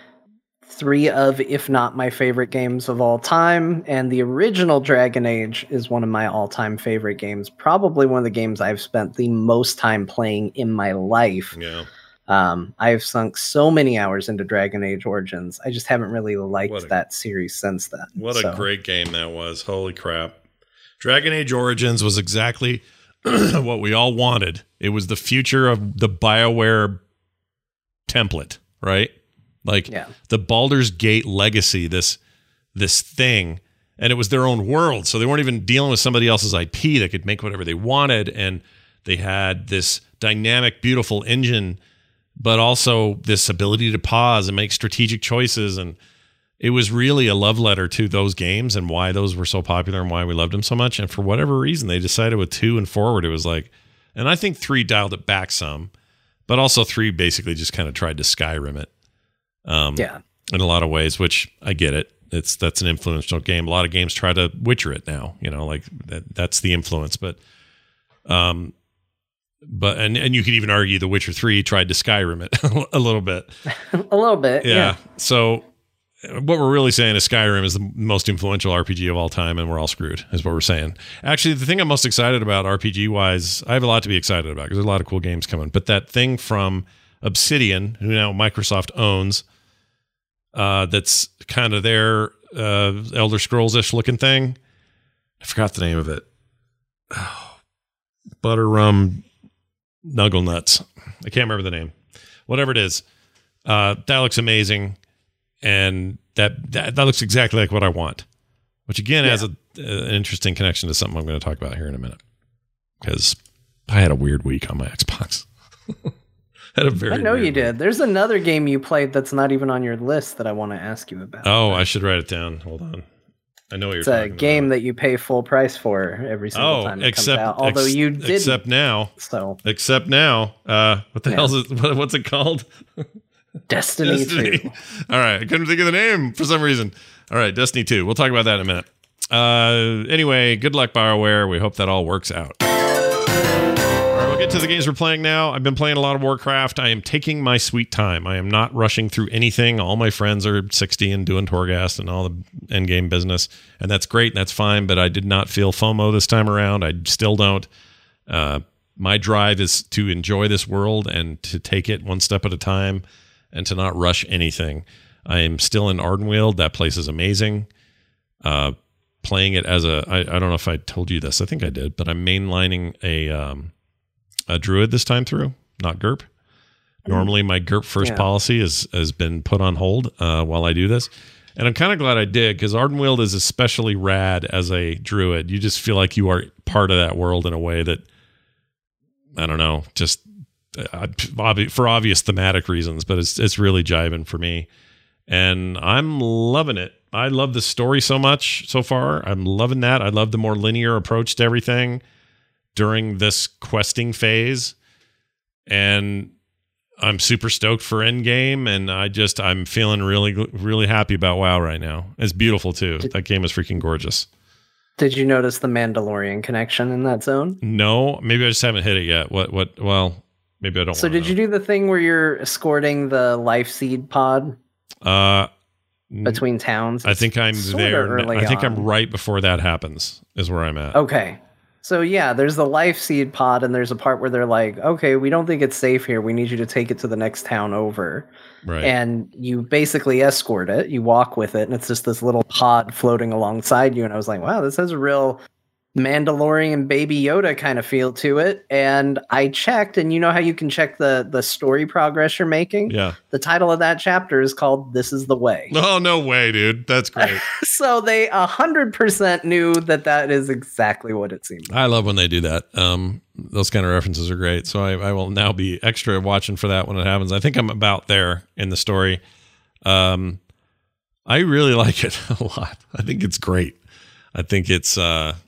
three of, if not my favorite games of all time. And the original Dragon Age is one of my all-time favorite games. Probably one of the games I've spent the most time playing in my life. yeah, Um, I've sunk so many hours into Dragon Age Origins. I just haven't really liked What a- that series since then. what So, a great game that was. Holy crap. Dragon Age Origins was exactly what we all wanted. It was the future of the BioWare template, right? Like yeah. the Baldur's Gate legacy, this this thing, and it was their own world. So they weren't even dealing with somebody else's I P that could make whatever they wanted. And they had this dynamic, beautiful engine, but also this ability to pause and make strategic choices. And it was really a love letter to those games and why those were so popular and why we loved them so much. And for whatever reason, they decided with two and forward, it was like, and I think three dialed it back some. but also three basically just kind of tried to Skyrim it. Um, yeah. In a lot of ways, which I get it. It's that's an influential game. A lot of games try to Witcher it now. You know, like that, that's the influence. But, um, but and and you could even argue The Witcher three tried to Skyrim it a little bit. a little bit, yeah. yeah. So what we're really saying is Skyrim is the most influential R P G of all time, and we're all screwed, is what we're saying. Actually, the thing I'm most excited about R P G-wise, I have a lot to be excited about because there's a lot of cool games coming. But that thing from Obsidian, who now Microsoft owns, uh, that's kind of their uh, Elder Scrolls-ish looking thing. I forgot the name of it. Oh, Butter Rum Nuggle Nuts. I can't remember the name. Whatever it is. Uh, that looks amazing. And that, that that looks exactly like what I want, which again yeah. has a, an interesting connection to something I'm going to talk about here in a minute. Because I had a weird week on my Xbox. had a very I know you week. did. There's another game you played that's not even on your list that I want to ask you about. Oh, I should write it down. Hold on. I know what you're it's talking about. It's a game that you pay full price for every single oh, time it except, comes out. Although ex- you did except now. So except now. Uh, what the yeah. hell is it? What, what's it called? Destiny, Destiny two. All right. I couldn't think of the name for some reason. All right. Destiny two. We'll talk about that in a minute. Uh, anyway, good luck, BioWare. We hope that all works out. All right. We'll get to the games we're playing now. I've been playing a lot of Warcraft. I am taking my sweet time. I am not rushing through anything. All my friends are sixty and doing Torghast and all the endgame business. And that's great. And that's fine. But I did not feel FOMO this time around. I still don't. Uh, my drive is to enjoy this world and to take it one step at a time. And to not rush anything. I am still in Ardenweald. That place is amazing. Uh, playing it as a, I, I don't know if I told you this. I think I did, but I'm mainlining a um, a druid this time through, not GURP. Normally, my GURP first yeah. policy is, has been put on hold uh, while I do this. And I'm kind of glad I did, because Ardenweald is especially rad as a druid. You just feel like you are part of that world in a way that, I don't know, just... Uh, for obvious thematic reasons, but it's it's really jiving for me, and I'm loving it. I love the story so much so far. I'm loving that. I love the more linear approach to everything during this questing phase, and I'm super stoked for Endgame. And I just I'm feeling really really happy about WoW right now. It's beautiful too. Did, that game is freaking gorgeous. Did you notice the Mandalorian connection in that zone? No, maybe I just haven't hit it yet. What what? Well. Maybe I don't. So did know. you do the thing where you're escorting the life seed pod uh, between towns? I think I'm there. I think on. I'm right before that happens is where I'm at. Okay. So yeah, there's the life seed pod, and there's a part where they're like, okay, we don't think it's safe here. We need you to take it to the next town over. Right. And you basically escort it. You walk with it, and it's just this little pod floating alongside you. And I was like, wow, this has a real Mandalorian Baby Yoda kind of feel to it. And I checked, and you know how you can check the the story progress you're making? Yeah. The title of that chapter is called This Is the Way. Oh, no way, dude. That's great. So they one hundred percent knew that that is exactly what it seemed like. I love when they do that. Um, those kind of references are great. So I, I will now be extra watching for that when it happens. I think I'm about there in the story. Um, I really like it a lot. I think it's great. I think it's... Uh,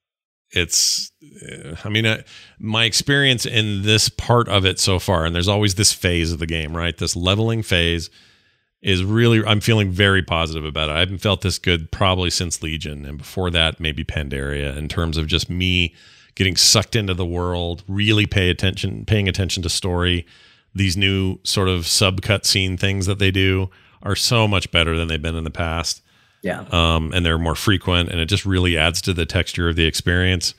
It's, I mean, uh, my experience in this part of it so far, and there's always this phase of the game, right? This leveling phase is really, I'm feeling very positive about it. I haven't felt this good probably since Legion. And before that, maybe Pandaria, in terms of just me getting sucked into the world, really pay attention, paying attention to story. These new sort of sub-cut scene things that they do are so much better than they've been in the past. Yeah. Um, and they're more frequent, and it just really adds to the texture of the experience.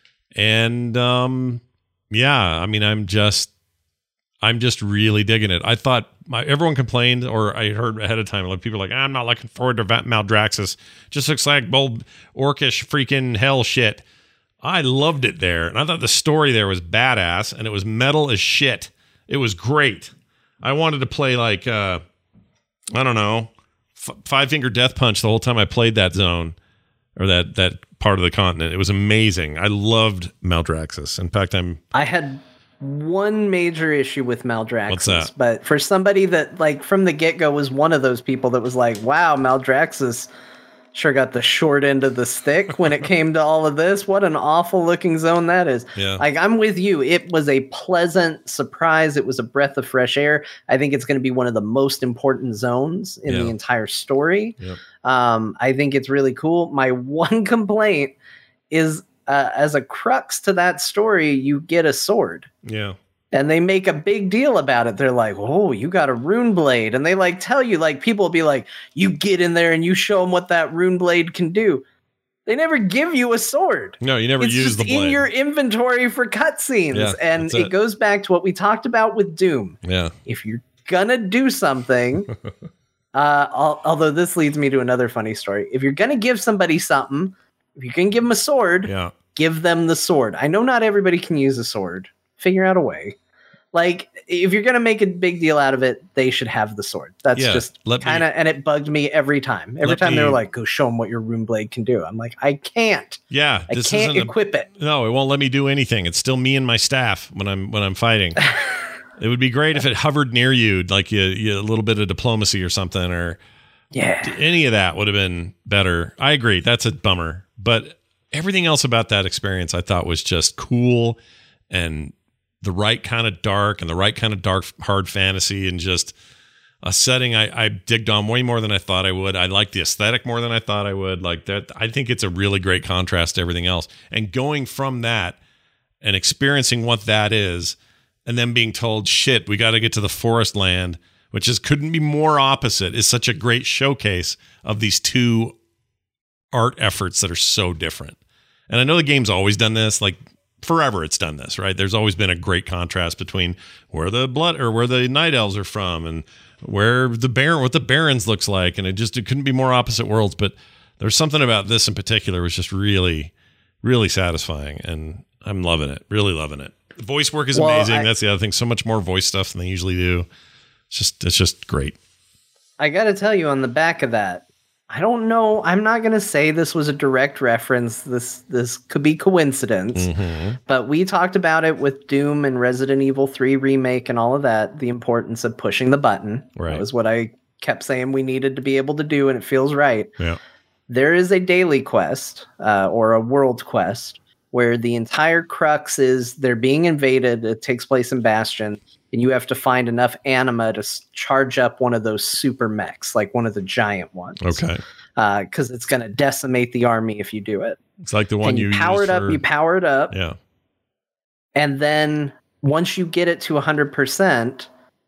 And um, yeah, I mean, I'm just, I'm just really digging it. I thought my, everyone complained, or I heard ahead of time, like people were like, I'm not looking forward to Maldraxxus. Just looks like bold orcish freaking hell shit. I loved it there, and I thought the story there was badass, and it was metal as shit. It was great. I wanted to play like, uh, I don't know. Five Finger Death Punch the whole time I played that zone, or that that part of the continent. It was amazing. I loved Maldraxxus. In fact, I'm I had one major issue with Maldraxxus. What's that? But for somebody that, like, from the get-go was one of those people that was like, wow, Maldraxxus sure got the short end of the stick when it came to all of this. What an awful looking zone that is. Yeah. Like, I'm with you. It was a pleasant surprise. It was a breath of fresh air. I think it's going to be one of the most important zones in Yeah. the entire story. Yep. Um, I think it's really cool. My one complaint is uh, as a crux to that story, you get a sword. Yeah. And they make a big deal about it. They're like, oh, you got a rune blade. And they like tell you, like, people will be like, you get in there and you show them what that rune blade can do. They never give you a sword. No, you never it's use just the blade. In your inventory for cutscenes. Yeah, and that's it. it. goes back to what we talked about with Doom. Yeah. If you're gonna do something, uh, al- although this leads me to another funny story. If you're gonna give somebody something, if you can give them a sword, Yeah. give them the sword. I know not everybody can use a sword. Figure out a way. Like, if you're going to make a big deal out of it, they should have the sword. That's Yeah, just let me- kind of, and it bugged me every time. Every Let time they me- were like, go show them what your rune blade can do. I'm like, I can't. Yeah. I This can't isn't a- equip it. No, it won't let me do anything. It's still me and my staff when I'm when I'm fighting. It would be great if it hovered near you, like you, you a little bit of diplomacy or something, or Yeah. any of that would have been better. I agree. That's a bummer. But everything else about that experience I thought was just cool and the right kind of dark and the right kind of dark, hard fantasy, and just a setting I, I digged on way more than I thought I would. I like the aesthetic more than I thought I would. Like that, I think it's a really great contrast to everything else. And going from that and experiencing what that is, and then being told, shit, we got to get to the forest land, which is couldn't be more opposite, is such a great showcase of these two art efforts that are so different. And I know the game's always done this, like forever it's done this, right? There's always been a great contrast between where the blood or where the night elves are from and where the baron, what the barons looks like. And it just, it couldn't be more opposite worlds. But there's something about this in particular was just really, really satisfying. And I'm loving it, really loving it. The voice work is Well, amazing. I- That's the other thing. So much more voice stuff than they usually do. It's just, it's just great. I got to tell you, on the back of that, I don't know. I'm not going to say this was a direct reference. This this could be coincidence. Mm-hmm. But we talked about it with Doom and Resident Evil three Remake and all of that, the importance of pushing the button. Right. That was what I kept saying we needed to be able to do, and it feels right. Yeah. There is a daily quest uh, or a world quest where the entire crux is they're being invaded. It takes place in Bastion, and you have to find enough anima to s- charge up one of those super mechs, like one of the giant ones. Okay. Because it's going to decimate the army if you do it. It's like the one And you, you power use it up, for- you power it up, Yeah. and then once you get it to one hundred percent,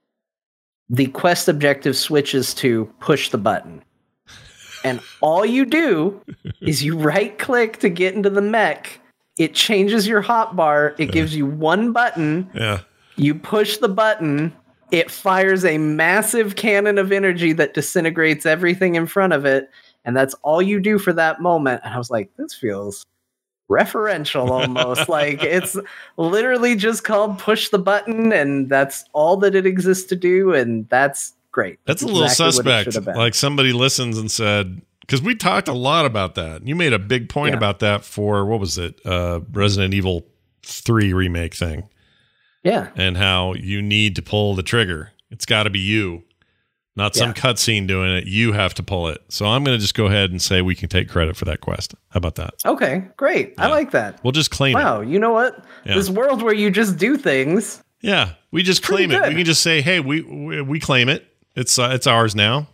the quest objective switches to push the button. And all you do is you right click to get into the mech. It changes your hotbar. It gives you one button. Yeah. You push the button. It fires a massive cannon of energy that disintegrates everything in front of it. And that's all you do for that moment. And I was like, this feels referential almost. Like it's literally just called push the button, and that's all that it exists to do. And that's great. That's a little exactly what it suspect. should have been. Like somebody listens and said, because we talked a lot about that. You made a big point Yeah. about that for, what was it? Uh, Resident Evil three remake thing, Yeah. and how you need to pull the trigger. It's got to be you, not some Yeah. cutscene doing it. You have to pull it. So I'm going to just go ahead and say we can take credit for that quest. How about that? Okay, great. I Yeah. like that. We'll just claim it. Wow, you know what? Yeah. This world where you just do things. Yeah, we just Pretty claim it. good. We can just say, hey, we we, we claim it. It's uh, it's ours now.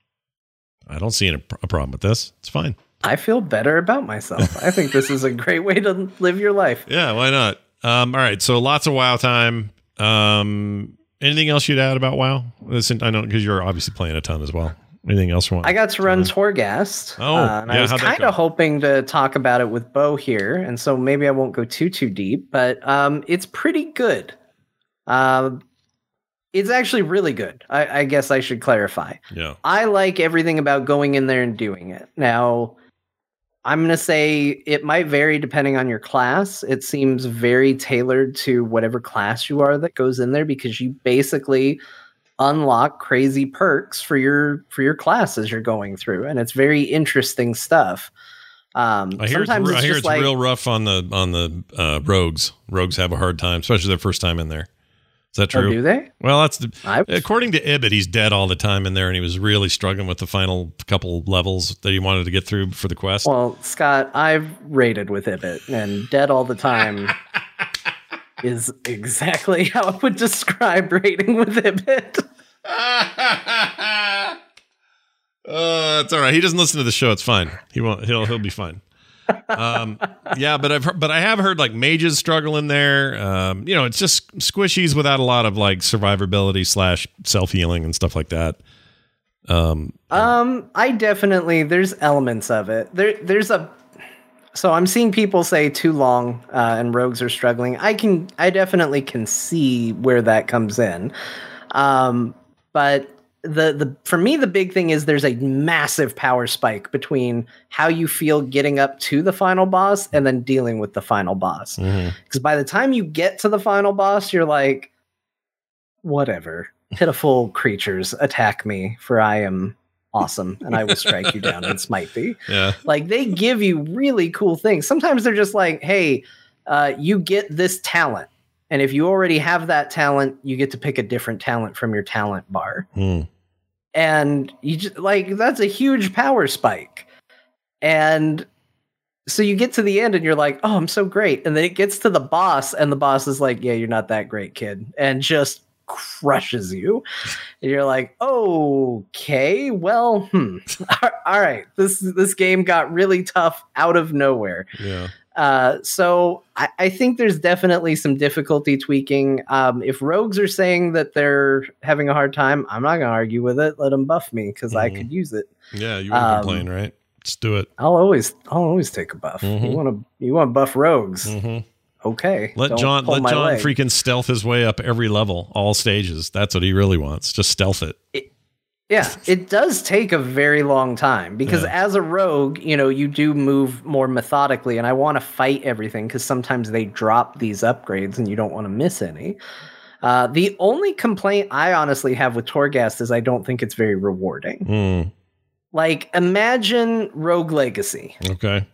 I don't see any, a problem with this. It's fine. I feel better about myself. I think this is a great way to live your life. Yeah, why not? Um, all right, so lots of WoW time. Um, anything else you'd add about WoW? Listen, I know because you're obviously playing a ton as well. Anything else you want? I got to run Torghast. Oh, uh, and yeah, I was how'd that kind go? of hoping to talk about it with Bo here, and so maybe I won't go too too deep, but um, it's pretty good. Um, it's actually really good. I, I guess I should clarify. Yeah. I like everything about going in there and doing it. Now, I'm going to say it might vary depending on your class. It seems very tailored to whatever class you are that goes in there, because you basically unlock crazy perks for your for your class as you're going through, and it's very interesting stuff. Um, I hear, it's, sometimes re- it's I hear just it's like, real rough on the on the uh, rogues. Rogues have a hard time, especially their first time in there. Is that true? Oh, do they? Well, that's the, I, according to Ibit, he's dead all the time in there, and he was really struggling with the final couple levels that he wanted to get through for the quest. Well, Scott, I've raided with Ibit, and dead all the time is exactly how I would describe raiding with Ibit. uh, it's all right. He doesn't listen to the show. It's fine. He won't. He'll he'll be fine. um yeah but I've heard, but I have heard like mages struggle in there. Um you know, it's just squishies without a lot of like survivability slash self-healing and stuff like that. um um I definitely, there's elements of it there there's a so I'm seeing people say too long uh and rogues are struggling. I can I definitely can see where that comes in. Um but The the for me, the big thing is there's a massive power spike between how you feel getting up to the final boss and then dealing with the final boss. Because mm-hmm. by the time you get to the final boss, you're like, whatever, pitiful creatures, attack me, for I am awesome and I will strike you down and smite thee. Yeah. Like, they give you really cool things. Sometimes they're just like, hey, uh, you get this talent. And if you already have that talent, you get to pick a different talent from your talent bar. Mm. And you just, like, that's a huge power spike. And so you get to the end and you're like, oh, I'm so great. And then it gets to the boss and the boss is like, yeah, you're not that great, kid. And just crushes you. And you're like, okay, well, hmm. All right. This, this game got really tough out of nowhere. Yeah. Uh, so I, I think there's definitely some difficulty tweaking. Um, if rogues are saying that they're having a hard time, I'm not going to argue with it. Let them buff me because mm-hmm. I could use it. Yeah, you wouldn't um, complain, right? Let's do it. I'll always, I'll always take a buff. Mm-hmm. You want to, you want to buff rogues? Mm-hmm. Okay. Let Don't John, let John leg. freaking stealth his way up every level, all stages. That's what he really wants. Just stealth it. it Yeah, it does take a very long time because yeah. as a rogue, you know, you do move more methodically, and I want to fight everything because sometimes they drop these upgrades and you don't want to miss any. Uh, the only complaint I honestly have with Torghast is I don't think it's very rewarding. Mm. Like, imagine Rogue Legacy. Okay.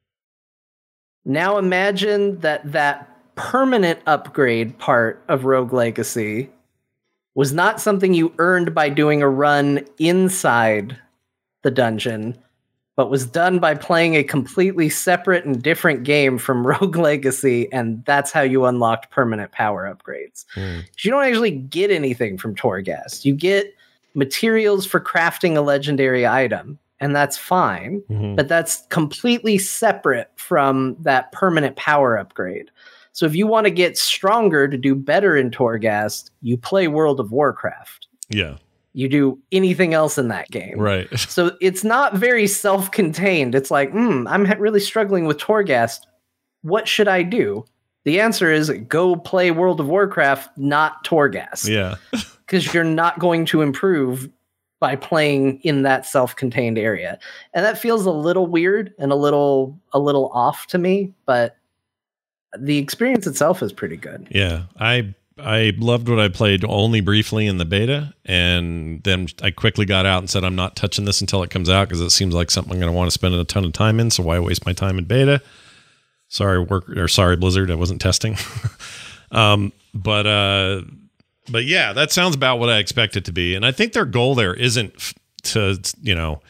Now imagine that that permanent upgrade part of Rogue Legacy was not something you earned by doing a run inside the dungeon, but was done by playing a completely separate and different game from Rogue Legacy, and that's how you unlocked permanent power upgrades. Mm. You don't actually get anything from Torghast. You get materials for crafting a legendary item, and that's fine, mm-hmm. but that's completely separate from that permanent power upgrade. So if you want to get stronger to do better in Torghast, you play World of Warcraft. Yeah. You do anything else in that game. Right. So it's not very self-contained. It's like, hmm, I'm really struggling with Torghast. What should I do? The answer is go play World of Warcraft, not Torghast. Yeah. Because you're not going to improve by playing in that self-contained area. And that feels a little weird and a little a little off to me, but the experience itself is pretty good. Yeah, I I loved what I played only briefly in the beta, and then I quickly got out and said I'm not touching this until it comes out because it seems like something I'm going to want to spend a ton of time in. So why waste my time in beta? Sorry, work or sorry, Blizzard, I wasn't testing. um, but uh, but yeah, that sounds about what I expect it to be, and I think their goal there isn't f- to you know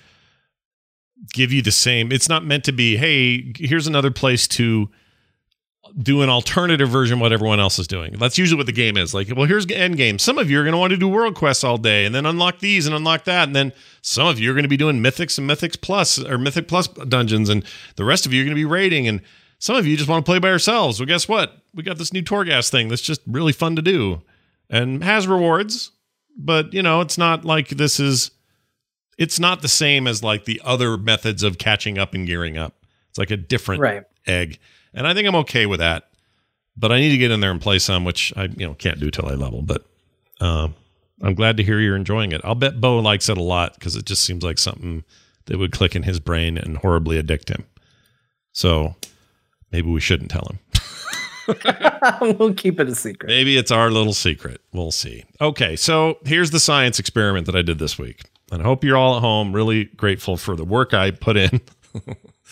give you the same. It's not meant to be. Hey, here's another place to do an alternative version of what everyone else is doing. That's usually what the game is. Like, well, here's end game. Some of you are going to want to do world quests all day and then unlock these and unlock that. And then some of you are going to be doing Mythics and Mythics Plus or Mythic Plus dungeons. And the rest of you are going to be raiding. And some of you just want to play by yourselves. Well, guess what? We got this new Torghast thing that's just really fun to do and has rewards. But, you know, it's not like this is, it's not the same as like the other methods of catching up and gearing up. It's like a different right. egg. And I think I'm okay with that, but I need to get in there and play some, which I you know can't do till I level. But um, I'm glad to hear you're enjoying it. I'll bet Bo likes it a lot because it just seems like something that would click in his brain and horribly addict him. So maybe we shouldn't tell him. We'll keep it a secret. Maybe it's our little secret. We'll see. Okay, so here's the science experiment that I did this week. And I hope you're all at home really grateful for the work I put in.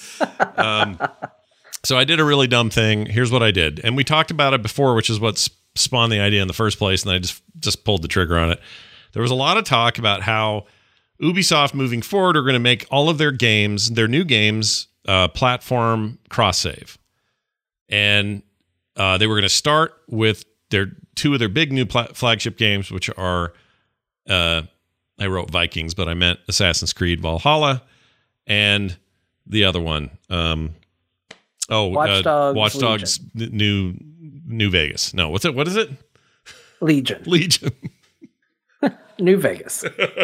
um So I did a really dumb thing. Here's what I did. And we talked about it before, which is what spawned the idea in the first place, and I just just pulled the trigger on it. There was a lot of talk about how Ubisoft moving forward are going to make all of their games, their new games, uh, platform cross-save. And uh, they were going to start with their two of their big new pla- flagship games, which are, uh, I wrote Vikings, but I meant Assassin's Creed Valhalla, and the other one, um, oh, Watch Dogs, uh, Watch Dogs, n- New New Vegas. No, what's it? What is it? Legion. Legion. New Vegas.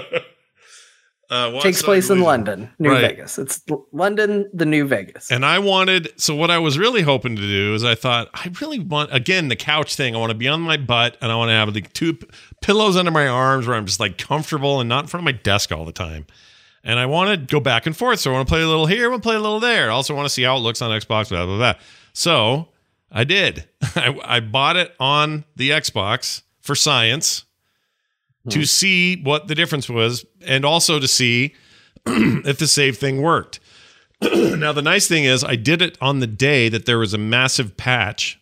Uh, Takes place in London, New right. Vegas. It's L- London, the New Vegas. And I wanted, so what I was really hoping to do is I thought, I really want, again, the couch thing. I want to be on my butt, and I want to have the two p- pillows under my arms where I'm just like comfortable and not in front of my desk all the time. And I want to go back and forth. So I want to play a little here, I want to play a little there. I also want to see how it looks on Xbox, blah, blah, blah. So I did. I, I bought it on the Xbox for science. To see what the difference was, and also to see if the save thing worked. Now, the nice thing is I did it on the day that there was a massive patch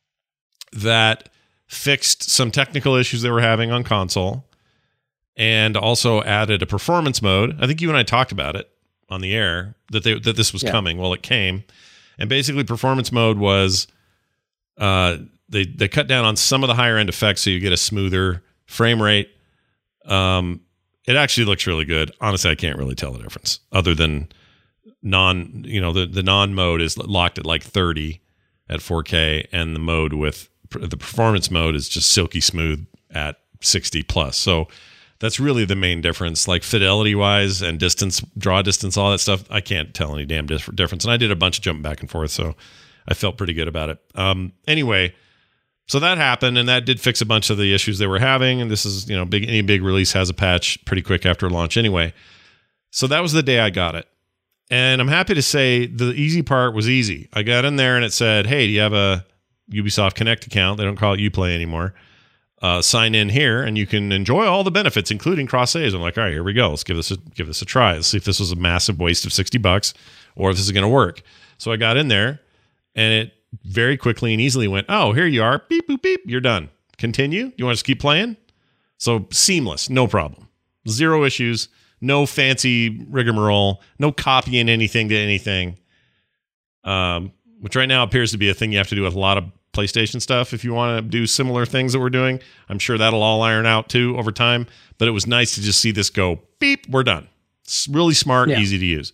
that fixed some technical issues they were having on console and also added a performance mode. I think you and I talked about it on the air, that they, that this was yeah. coming. Well, it came. And basically, performance mode was uh, they, they cut down on some of the higher-end effects so you get a smoother frame rate. Um, it actually looks really good. Honestly, I can't really tell the difference other than non, you know, the, the non mode is locked at like thirty at four K, and the mode with the performance mode is just silky smooth at sixty plus. So that's really the main difference, like fidelity wise and distance, draw distance, all that stuff. I can't tell any damn difference. And I did a bunch of jumping back and forth, so I felt pretty good about it. Um, anyway, so that happened, and that did fix a bunch of the issues they were having. And this is, you know, big any big release has a patch pretty quick after launch anyway. So that was the day I got it. And I'm happy to say the easy part was easy. I got in there and it said, hey, do you have a Ubisoft Connect account? They don't call it Uplay anymore. Uh, sign in here and you can enjoy all the benefits, including cross saves. I'm like, all right, here we go. Let's give this a, give this a try. Let's see if this was a massive waste of sixty bucks or if this is going to work. So I got in there, and it very quickly and easily went, oh, here you are. Beep, boop, beep. You're done. Continue. You want us to keep playing? So seamless. No problem. Zero issues. No fancy rigmarole. No copying anything to anything. Um, which right now appears to be a thing you have to do with a lot of PlayStation stuff. If you want to do similar things that we're doing, I'm sure that'll all iron out too over time. But it was nice to just see this go, beep, we're done. It's really smart, yeah. easy to use.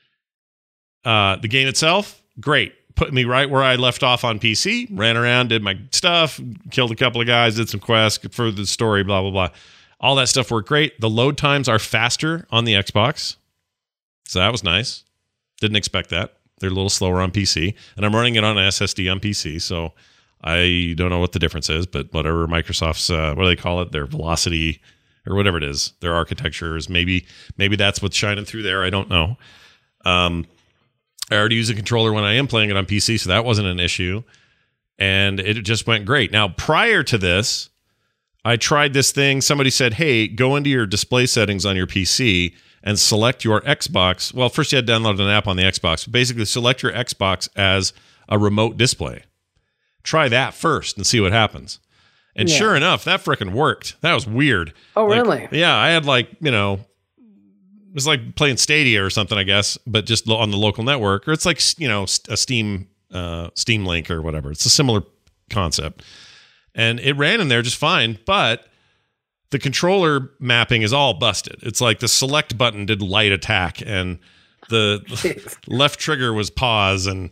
Uh, the game itself, great. Put me right where I left off on P C, ran around, did my stuff, killed a couple of guys, did some quests, furthered the story, blah, blah, blah. All that stuff worked great. The load times are faster on the Xbox. So that was nice. Didn't expect that. They're a little slower on P C. And I'm running it on an S S D on P C, so I don't know what the difference is, but whatever Microsoft's, uh, what do they call it? Their velocity or whatever it is, their architecture is maybe, maybe that's what's shining through there. I don't know. Um, I already use a controller when I am playing it on P C, so that wasn't an issue. And it just went great. Now, prior to this, I tried this thing. Somebody said, hey, go into your display settings on your P C and select your Xbox. Well, first you had to download an app on the Xbox. But basically, select your Xbox as a remote display. Try that first and see what happens. And yeah. sure enough, that frickin' worked. That was weird. Oh, like, really? Yeah, I had like, you know, it was like playing Stadia or something, I guess, but just on the local network. Or it's like, you know, a Steam, uh, Steam Link or whatever. It's a similar concept. And it ran in there just fine, but the controller mapping is all busted. It's like the select button did light attack, and the left trigger was pause, and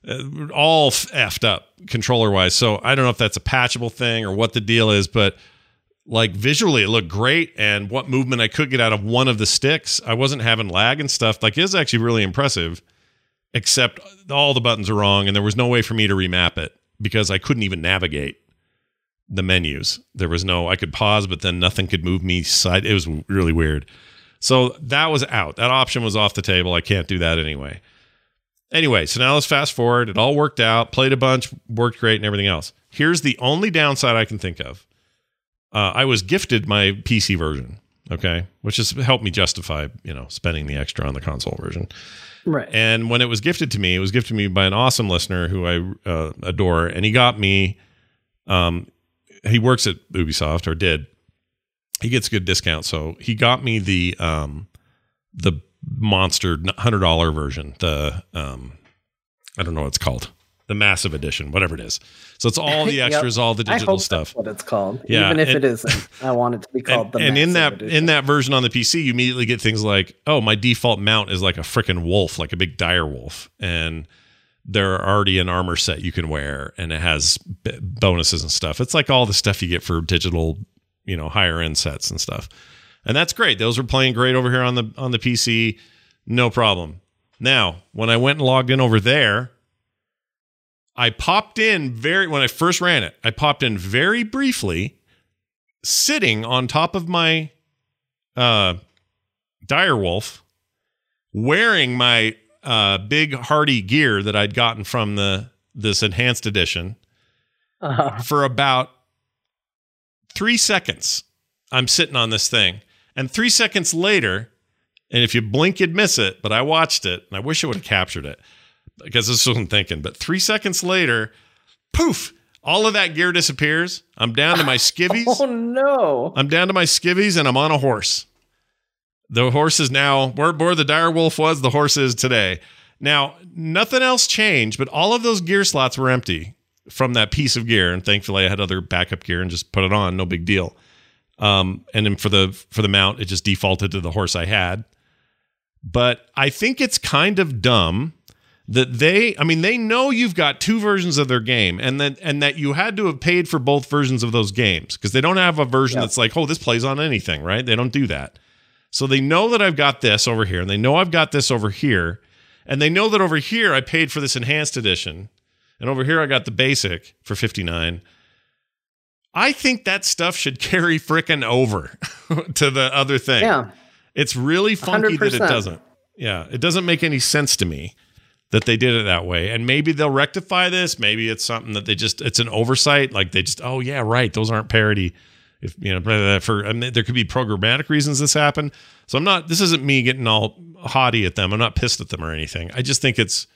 all effed up controller-wise. So I don't know if that's a patchable thing or what the deal is, but like visually it looked great, and what movement I could get out of one of the sticks, I wasn't having lag and stuff. Like, it was actually really impressive, except all the buttons are wrong, and there was no way for me to remap it because I couldn't even navigate the menus. There was no, I could pause, but then nothing could move me side. It was really weird. So that was out. That option was off the table. I can't do that anyway. Anyway, so now let's fast forward. It all worked out, played a bunch, worked great and everything else. Here's the only downside I can think of. Uh, I was gifted my P C version, okay, which has helped me justify, you know, spending the extra on the console version. Right. And when it was gifted to me, it was gifted to me by an awesome listener who I uh, adore, and he got me um, he works at Ubisoft, or did. He gets a good discount, so he got me the um, the monster one hundred dollars version. The um, I don't know what it's called. The massive edition, whatever it is. So it's all the extras, yep. all the digital I hope stuff. That's what it's called. Yeah, Even if and, it isn't, I want it to be called and, the. And in that edition. in that version on the P C, you immediately get things like, oh, my default mount is like a freaking wolf, like a big dire wolf, and there are already an armor set you can wear, and it has b- bonuses and stuff. It's like all the stuff you get for digital, you know, higher end sets and stuff, and that's great. Those are playing great over here on the on the P C, no problem. Now, when I went and logged in over there, I popped in very, when I first ran it, I popped in very briefly, sitting on top of my uh, direwolf, wearing my uh, big hardy gear that I'd gotten from the this enhanced edition uh-huh. for about three seconds. I'm sitting on this thing. And three seconds later, and if you blink, you'd miss it, but I watched it, and I wish I would have captured it. Because this wasn't thinking, but three seconds later, poof, all of that gear disappears. I'm down to my skivvies. Oh, no. I'm down to my skivvies, and I'm on a horse. The horse is now, where, where the dire wolf was, the horse is today. Now, nothing else changed, but all of those gear slots were empty from that piece of gear, and thankfully I had other backup gear and just put it on, no big deal. Um, and then for the for the mount, it just defaulted to the horse I had. But I think it's kind of dumb that they, I mean, they know you've got two versions of their game, and that and that you had to have paid for both versions of those games, because they don't have a version yep. that's like, oh, this plays on anything, right? They don't do that. So they know that I've got this over here, and they know I've got this over here, and they know that over here I paid for this enhanced edition, and over here I got the basic for fifty-nine dollars. I think that stuff should carry frickin' over to the other thing. Yeah. It's really funky one hundred percent that it doesn't. Yeah, it doesn't make any sense to me that they did it that way. And maybe they'll rectify this. Maybe it's something that they just, it's an oversight. Like they just, oh yeah, right. Those aren't parity. If, you know, for, I mean, there could be programmatic reasons this happened. So I'm not, this isn't me getting all haughty at them. I'm not pissed at them or anything. I just think it's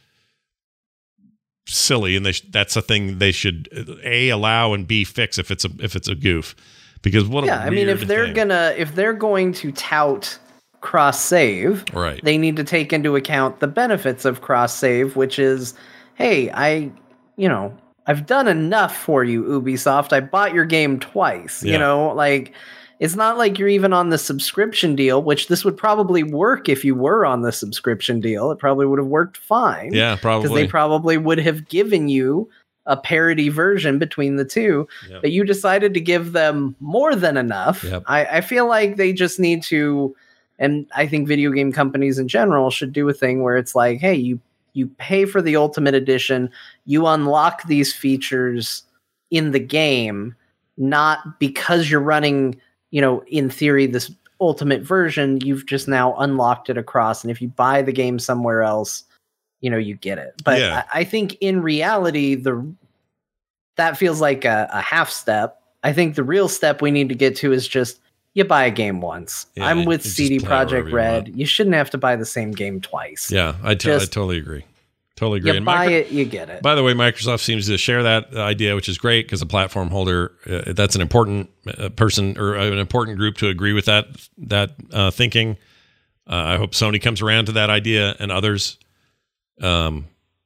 silly. And they sh- that's a thing they should A, allow, and B, fix if it's a, if it's a goof, because what yeah, a I mean, if they're thing. gonna, if they're going to tout cross save, right, they need to take into account the benefits of cross save, which is, hey, I, you know, I've done enough for you, Ubisoft. I bought your game twice. Yeah. You know, like, it's not like you're even on the subscription deal, which this would probably work if you were on the subscription deal. It probably would have worked fine. Yeah, probably. Because they probably would have given you a parity version between the two. Yep. But you decided to give them more than enough. Yep. I, I feel like they just need to, and I think video game companies in general should do a thing where it's like, hey, you you pay for the Ultimate Edition, you unlock these features in the game, not because you're running, you know, in theory, this Ultimate version, you've just now unlocked it across. And if you buy the game somewhere else, you know, you get it. But yeah. I, I think in reality, the that feels like a, a half step. I think the real step we need to get to is just, you buy a game once. Yeah, I'm with C D Projekt Red. You, you shouldn't have to buy the same game twice. Yeah, I, t- just, I totally agree. Totally agree. You and buy Micro- it, you get it. By the way, Microsoft seems to share that idea, which is great, because a platform holder, uh, that's an important uh, person or an important group to agree with that that uh, thinking. Uh, I hope Sony comes around to that idea, and others. Um,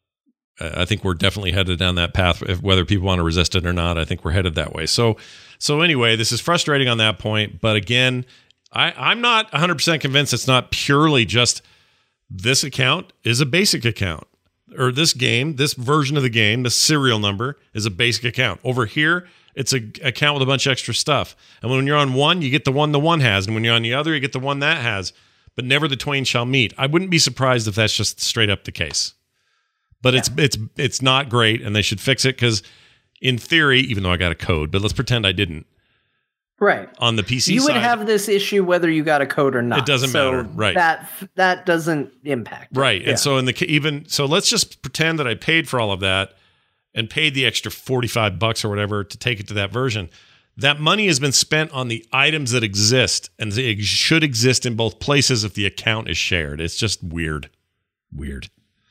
I think we're definitely headed down that path. If, whether people want to resist it or not, I think we're headed that way. So, so anyway, this is frustrating on that point. But again, I, I'm not one hundred percent convinced it's not purely just this account is a basic account, or this game, this version of the game, the serial number is a basic account. Over here, it's a account with a bunch of extra stuff. And when you're on one, you get the one the one has. And when you're on the other, you get the one that has. But never the twain shall meet. I wouldn't be surprised if that's just straight up the case. But yeah. it's it's it's not great, and they should fix it, because in theory, even though I got a code, but let's pretend I didn't. Right. On the P C you side, would have this issue whether you got a code or not. It doesn't so matter. Right. That that doesn't impact. Right. It. And yeah. so in the even so let's just pretend that I paid for all of that and paid the extra forty-five bucks or whatever to take it to that version. That money has been spent on the items that exist, and they should exist in both places if the account is shared. It's just weird. Weird.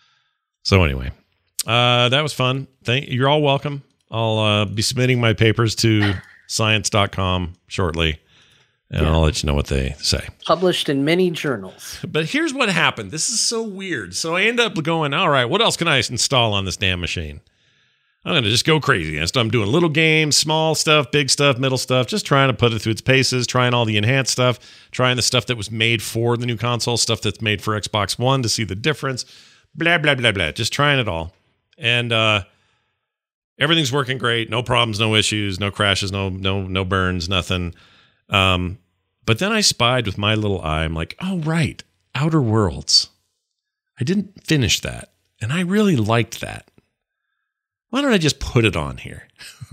So anyway, uh, that was fun. Thank you're all welcome. I'll uh, be submitting my papers to science dot com shortly, and yeah. I'll let you know what they say. Published in many journals. But here's what happened. This is so weird. So I end up going, all right, what else can I install on this damn machine? I'm going to just go crazy. I'm doing little games, small stuff, big stuff, middle stuff, just trying to put it through its paces, trying all the enhanced stuff, trying the stuff that was made for the new console, stuff that's made for Xbox One to see the difference, blah, blah, blah, blah. Just trying it all. And uh, everything's working great. No problems, no issues, no crashes, no no no burns, nothing. Um, but then I spied with my little eye. I'm like, oh, right, Outer Worlds. I didn't finish that. And I really liked that. Why don't I just put it on here?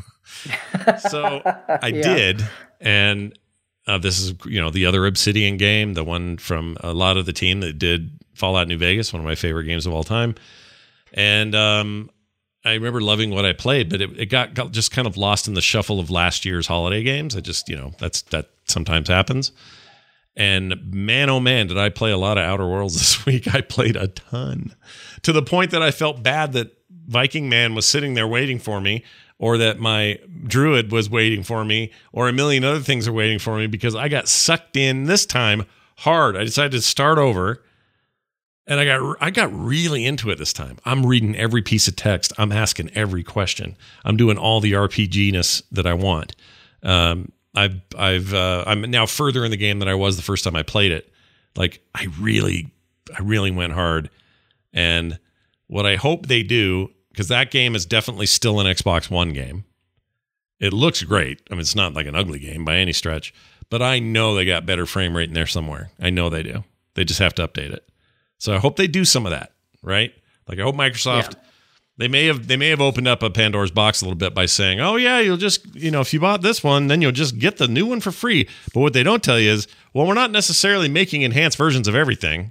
So I yeah. did. And uh, this is, you know, the other Obsidian game, the one from a lot of the team that did Fallout New Vegas, one of my favorite games of all time. And um, I remember loving what I played, but it, it got, got just kind of lost in the shuffle of last year's holiday games. I just, you know, that's that sometimes happens. And man, oh man, did I play a lot of Outer Worlds this week. I played a ton, to the point that I felt bad that Viking Man was sitting there waiting for me, or that my druid was waiting for me, or a million other things are waiting for me, because I got sucked in this time hard. I decided to start over, and I got I got really into it this time. I'm reading every piece of text. I'm asking every question. I'm doing all the R P G-ness that I want. Um, I've I've uh, I'm now further in the game than I was the first time I played it. Like I really I really went hard, and what I hope they do, because that game is definitely still an Xbox One game. It looks great. I mean, it's not like an ugly game by any stretch, but I know they got better frame rate in there somewhere. I know they do. They just have to update it. So I hope they do some of that, right? Like I hope Microsoft, yeah. they may have they may have opened up a Pandora's box a little bit by saying, oh yeah, you'll just, you know, if you bought this one, then you'll just get the new one for free. But what they don't tell you is, well, we're not necessarily making enhanced versions of everything,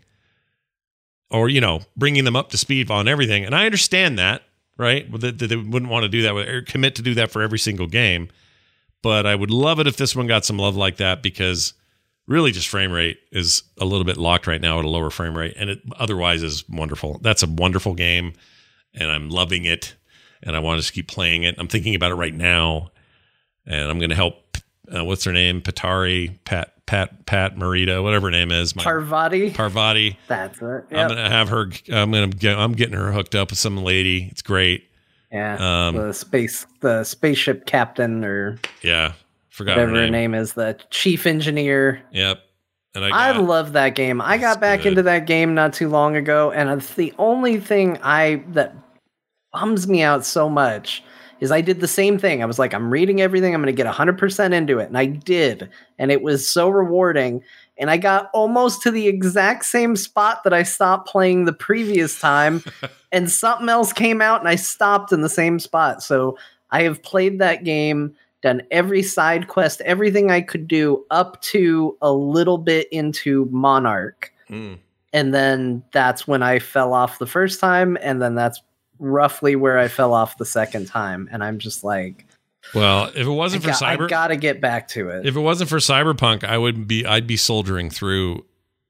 or, you know, bringing them up to speed on everything. And I understand that. Right? That they wouldn't want to do that or commit to do that for every single game. But I would love it if this one got some love like that, because really just frame rate is a little bit locked right now at a lower frame rate. And it otherwise is wonderful. That's a wonderful game, and I'm loving it. And I want to just keep playing it. I'm thinking about it right now. And I'm going to help, uh, what's her name? Patari, Pat, Pat, Pat Marita, whatever her name is. My, Parvati. Parvati. That's it. Yep. I'm gonna have her. I'm gonna get. I'm getting her hooked up with some lady. It's great. Yeah. Um, the space, the spaceship captain, or yeah, forgot whatever her name. her name is, the chief engineer. Yep. And I, got, I love that game. I got back good. into that game not too long ago, and it's the only thing I that bums me out so much is I did the same thing. I was like, I'm reading everything. I'm going to get one hundred percent into it. And I did. And it was so rewarding. And I got almost to the exact same spot that I stopped playing the previous time. And something else came out and I stopped in the same spot. So I have played that game, done every side quest, everything I could do up to a little bit into Monarch. Mm. And then that's when I fell off the first time. And then that's roughly where I fell off the second time, and I'm just like, well, if it wasn't I for got, Cyber, I gotta get back to it. If it wasn't for Cyberpunk, I would be, I'd be soldiering through.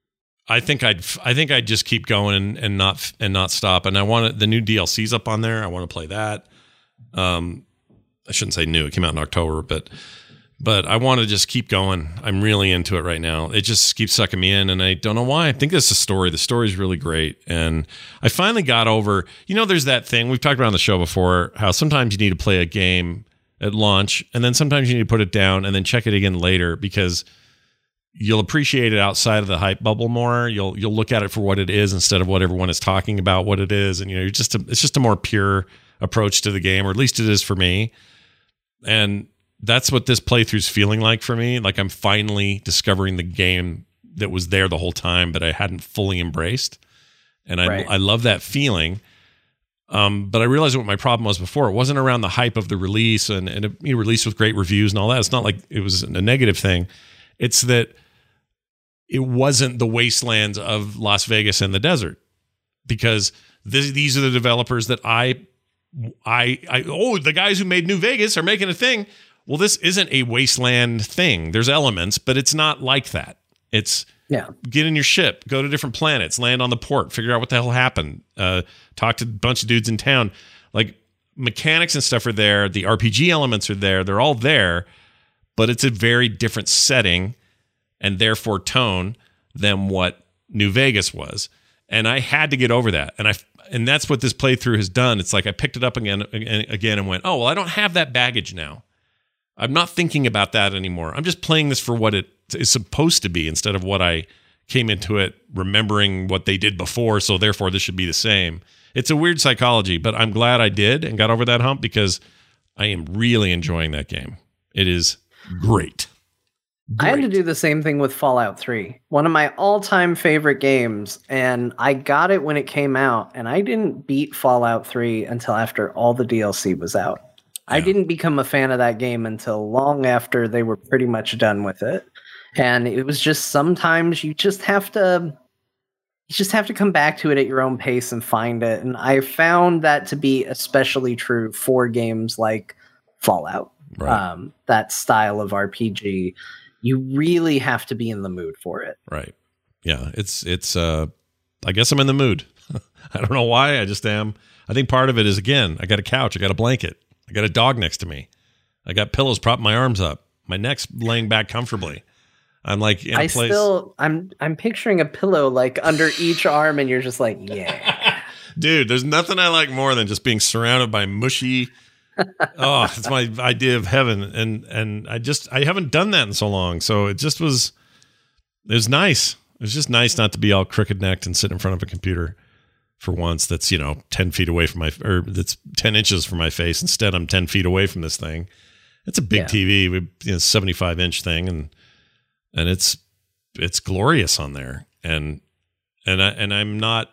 I think I'd, I think I'd just keep going and, and not and not stop. And I want the new D L C's up on there. I want to play that. Um, I shouldn't say new; it came out in October, but but I want to just keep going. I'm really into it right now. It just keeps sucking me in, and I don't know why. I think it's a story. The story's really great, and I finally got over, you know, there's that thing we've talked about on the show before, how sometimes you need to play a game at launch, and then sometimes you need to put it down and then check it again later, because you'll appreciate it outside of the hype bubble more. You'll you'll look at it for what it is instead of what everyone is talking about what it is, and you know, you're just a, it's just a more pure approach to the game, or at least it is for me. And that's what this playthrough's feeling like for me. Like I'm finally discovering the game that was there the whole time, but I hadn't fully embraced. And I, right. I love that feeling. Um, but I realized what my problem was before. It wasn't around the hype of the release and, and it, you know, released with great reviews and all that. It's not like it was a negative thing. It's that it wasn't the wastelands of Las Vegas and the desert, because this, these are the developers that I, I, I, oh, the guys who made New Vegas are making a thing. Well, this isn't a wasteland thing. There's elements, but it's not like that. It's yeah. Get in your ship, go to different planets, land on the port, figure out what the hell happened, uh, talk to a bunch of dudes in town. Like mechanics and stuff are there. The R P G elements are there. They're all there. but it's a very different setting and therefore tone than what New Vegas was. And I had to get over that. And I and that's what this playthrough has done. It's like I picked it up again and again and went, oh, well, I don't have that baggage now. I'm not thinking about that anymore. I'm just playing this for what it is supposed to be instead of what I came into it remembering what they did before, so therefore this should be the same. It's a weird psychology, but I'm glad I did and got over that hump because I am really enjoying that game. It is great. Great. I had to do the same thing with Fallout three, one of my all-time favorite games, and I got it when it came out, and I didn't beat Fallout three until after all the D L C was out. Yeah. I didn't become a fan of that game until long after they were pretty much done with it. And it was just sometimes you just have to you just have to come back to it at your own pace and find it. And I found that to be especially true for games like Fallout, right. um, that style of R P G. You really have to be in the mood for it. Right. Yeah. It's, it's, uh, I guess I'm in the mood. I don't know why. I just am. I think part of it is, again, I got a couch. I got a blanket. I got a dog next to me. I got pillows propping my arms up. My neck's laying back comfortably. I'm like in a I place. still, I'm, I'm picturing a pillow like under each arm, and you're just like, yeah, dude. There's nothing I like more than just being surrounded by mushy. Oh, it's my idea of heaven, and and I just I haven't done that in so long. So it just was, it was nice. It was just nice not to be all crooked necked and sit in front of a computer for once. That's you know ten feet away from my, or that's ten inches from my face. Instead, I'm ten feet away from this thing. It's a big yeah. T V, we you know, seventy-five inch thing, and. And it's it's glorious on there, and and I and I'm not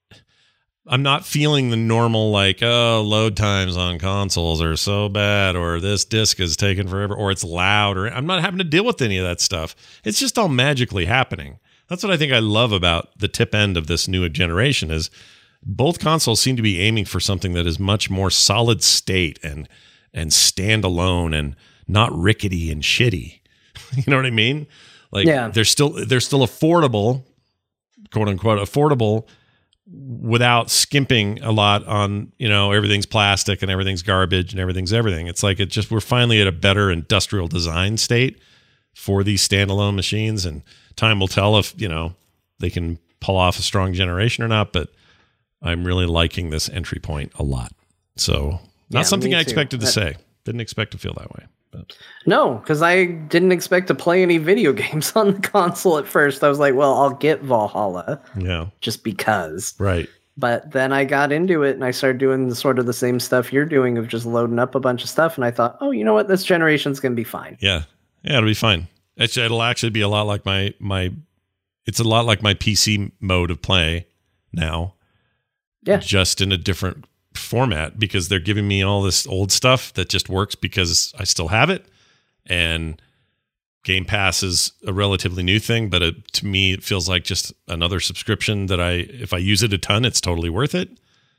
I'm not feeling the normal like oh load times on consoles are so bad, or this disc is taking forever, or it's loud, or I'm not having to deal with any of that stuff. It's just all magically happening. That's what I think I love about the tip end of this new generation is both consoles seem to be aiming for something that is much more solid state and and standalone and not rickety and shitty. You know what I mean? Like yeah. they're still they're still affordable, quote unquote, affordable without skimping a lot on, you know, everything's plastic and everything's garbage and everything's everything. It's like it just we're finally at a better industrial design state for these standalone machines, and time will tell if, you know, they can pull off a strong generation or not, but I'm really liking this entry point a lot. So not yeah, something I expected to that- say. Didn't expect to feel that way. But. No, because I didn't expect to play any video games on the console at first. I was like, well, I'll get Valhalla. Yeah. Just because. Right. But then I got into it and I started doing the, sort of the same stuff you're doing of just loading up a bunch of stuff. And I thought, oh, you know what? This generation's going to be fine. Yeah. Yeah, it'll be fine. It's, it'll actually be a lot like my, my, it's a lot like my P C mode of play now. Yeah. Just in a different format, because they're giving me all this old stuff that just works because I still have it, and Game Pass is a relatively new thing, but it, to me it feels like just another subscription that I if I use it a ton, it's totally worth it.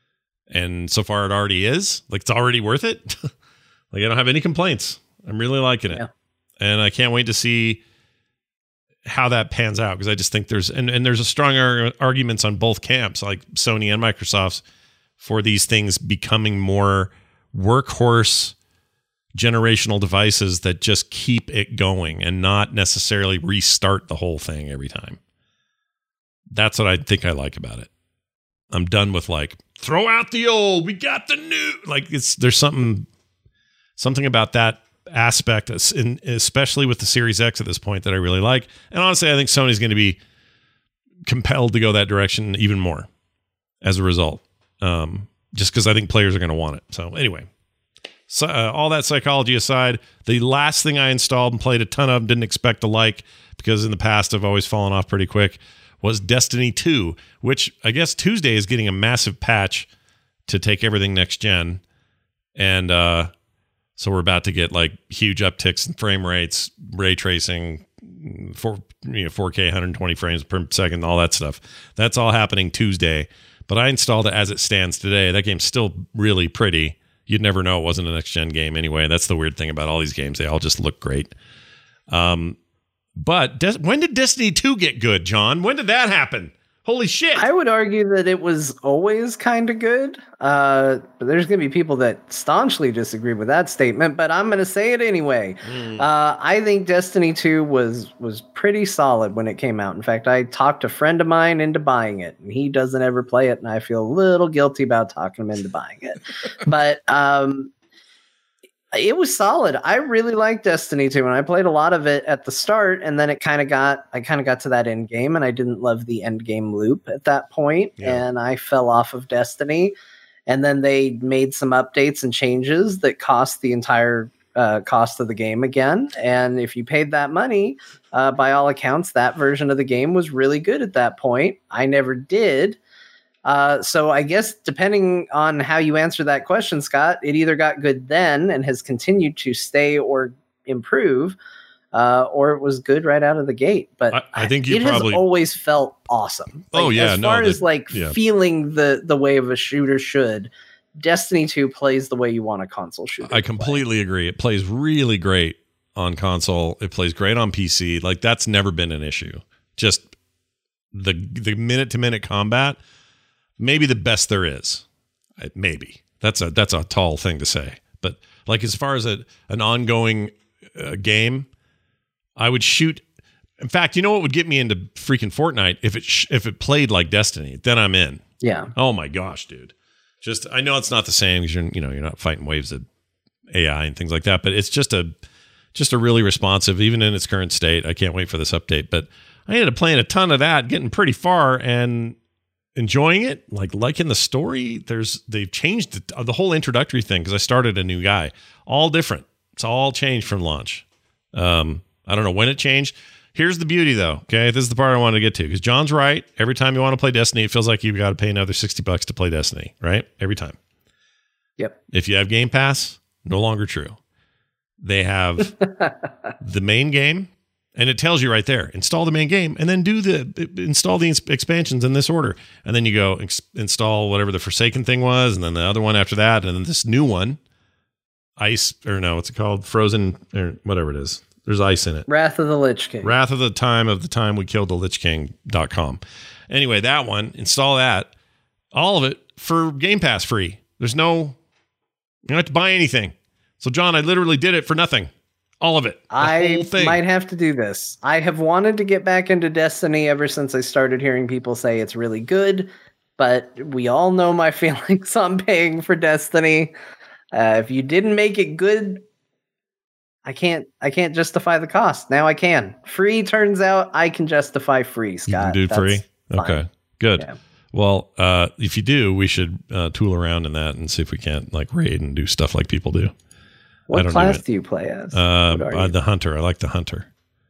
And so far it already is. Like it's already worth it. Like I don't have any complaints. I'm really liking it. Yeah. And I can't wait to see how that pans out, because I just think there's and, and there's a strong ar- arguments on both camps, like Sony and Microsoft's, for these things becoming more workhorse generational devices that just keep it going and not necessarily restart the whole thing every time. That's what I think I like about it. I'm done with like, throw out the old, we got the new. Like it's there's something something about that aspect, especially with the Series X at this point, that I really like. And honestly, I think Sony's going to be compelled to go that direction even more as a result. Um, just because I think players are going to want it. So anyway, so, uh, all that psychology aside, the last thing I installed and played a ton of, didn't expect to like, because in the past I've always fallen off pretty quick, was Destiny two, which I guess Tuesday is getting a massive patch to take everything next gen. And uh, so we're about to get like huge upticks in frame rates, ray tracing, four, you know, four K, one hundred twenty frames per second, all that stuff. That's all happening Tuesday. But I installed it as it stands today. That game's still really pretty. You'd never know it wasn't a next-gen game anyway. That's the weird thing about all these games. They all just look great. Um, but Des- when did Destiny two get good, John? When did that happen? Holy shit. I would argue that it was always kind of good. Uh, but there's going to be people that staunchly disagree with that statement, but I'm going to say it anyway. Mm. Uh, I think Destiny two was was pretty solid when it came out. In fact, I talked a friend of mine into buying it, and he doesn't ever play it, and I feel a little guilty about talking him into buying it. But um, it was solid. I really liked Destiny two, and I played a lot of it at the start, and then it kind of got, I kind of got to that end game, and I didn't love the end game loop at that point, yeah. and I fell off of Destiny, and then they made some updates and changes that cost the entire uh, cost of the game again, and if you paid that money, uh, by all accounts, that version of the game was really good at that point. I never did. Uh, so I guess depending on how you answer that question, Scott, it either got good then and has continued to stay or improve, uh, or it was good right out of the gate. But I, I think you it probably has always felt awesome. Like, oh yeah, as far no, as the, like yeah. feeling the the way of a shooter should, Destiny two plays the way you want a console shooter. I completely play. agree. It plays really great on console. It plays great on P C. Like that's never been an issue. Just the the minute to minute combat. Maybe the best there is. Maybe that's a that's a tall thing to say. But like as far as a an ongoing uh, game, I would shoot. In fact, you know what would get me into freaking Fortnite if it sh- if it played like Destiny? Then I'm in. Yeah. Oh my gosh, dude. Just I know it's not the same because you're you know you're not fighting waves of A I and things like that. But it's just a just a really responsive, even in its current state. I can't wait for this update. But I ended up playing a ton of that, getting pretty far, and enjoying it, like liking the story. There's they've changed the, the whole introductory thing because I started a new guy. All different. It's all changed from launch. Um, I don't know when it changed. Here's the beauty, though. Okay, this is the part I wanted to get to because John's right. Every time you want to play Destiny, it feels like you've got to pay another sixty bucks to play Destiny, right? Every time. Yep. If you have Game Pass, no longer true. They have the main game. And it tells you right there, install the main game and then do the install the expansions in this order. And then you go ex- install whatever the Forsaken thing was. And then the other one after that. And then this new one, Ice, or no, what's it called? Frozen, or whatever it is. There's ice in it. Wrath of the Lich King. Wrath of the time of the time we killed the Lich King dot com. Anyway, that one, install that. All of it for Game Pass free. There's no, you don't have to buy anything. So, John, I literally did it for nothing. All of it. I might have to do this. I have wanted to get back into Destiny ever since I started hearing people say it's really good, but we all know my feelings on paying for Destiny. Uh, if you didn't make it good, I can't. I can't justify the cost. Now I can. Free turns out I can justify free. Scott, you can do That's free. fine. Okay, good. Yeah. Well, uh, if you do, we should uh, tool around in that and see if we can't like raid and do stuff like people do. What class do, do you play as? Uh, uh, the hunter. I like the hunter.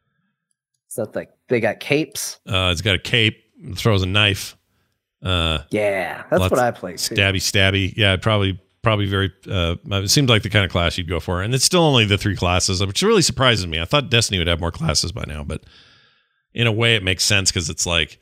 Is that like they got capes? Uh, it's got a cape. Throws a knife. Uh, yeah, that's what I play too. Stabby, stabby. Yeah, probably, probably very. Uh, it seems like the kind of class you'd go for, and it's still only the three classes, which really surprises me. I thought Destiny would have more classes by now, but in a way, it makes sense because it's like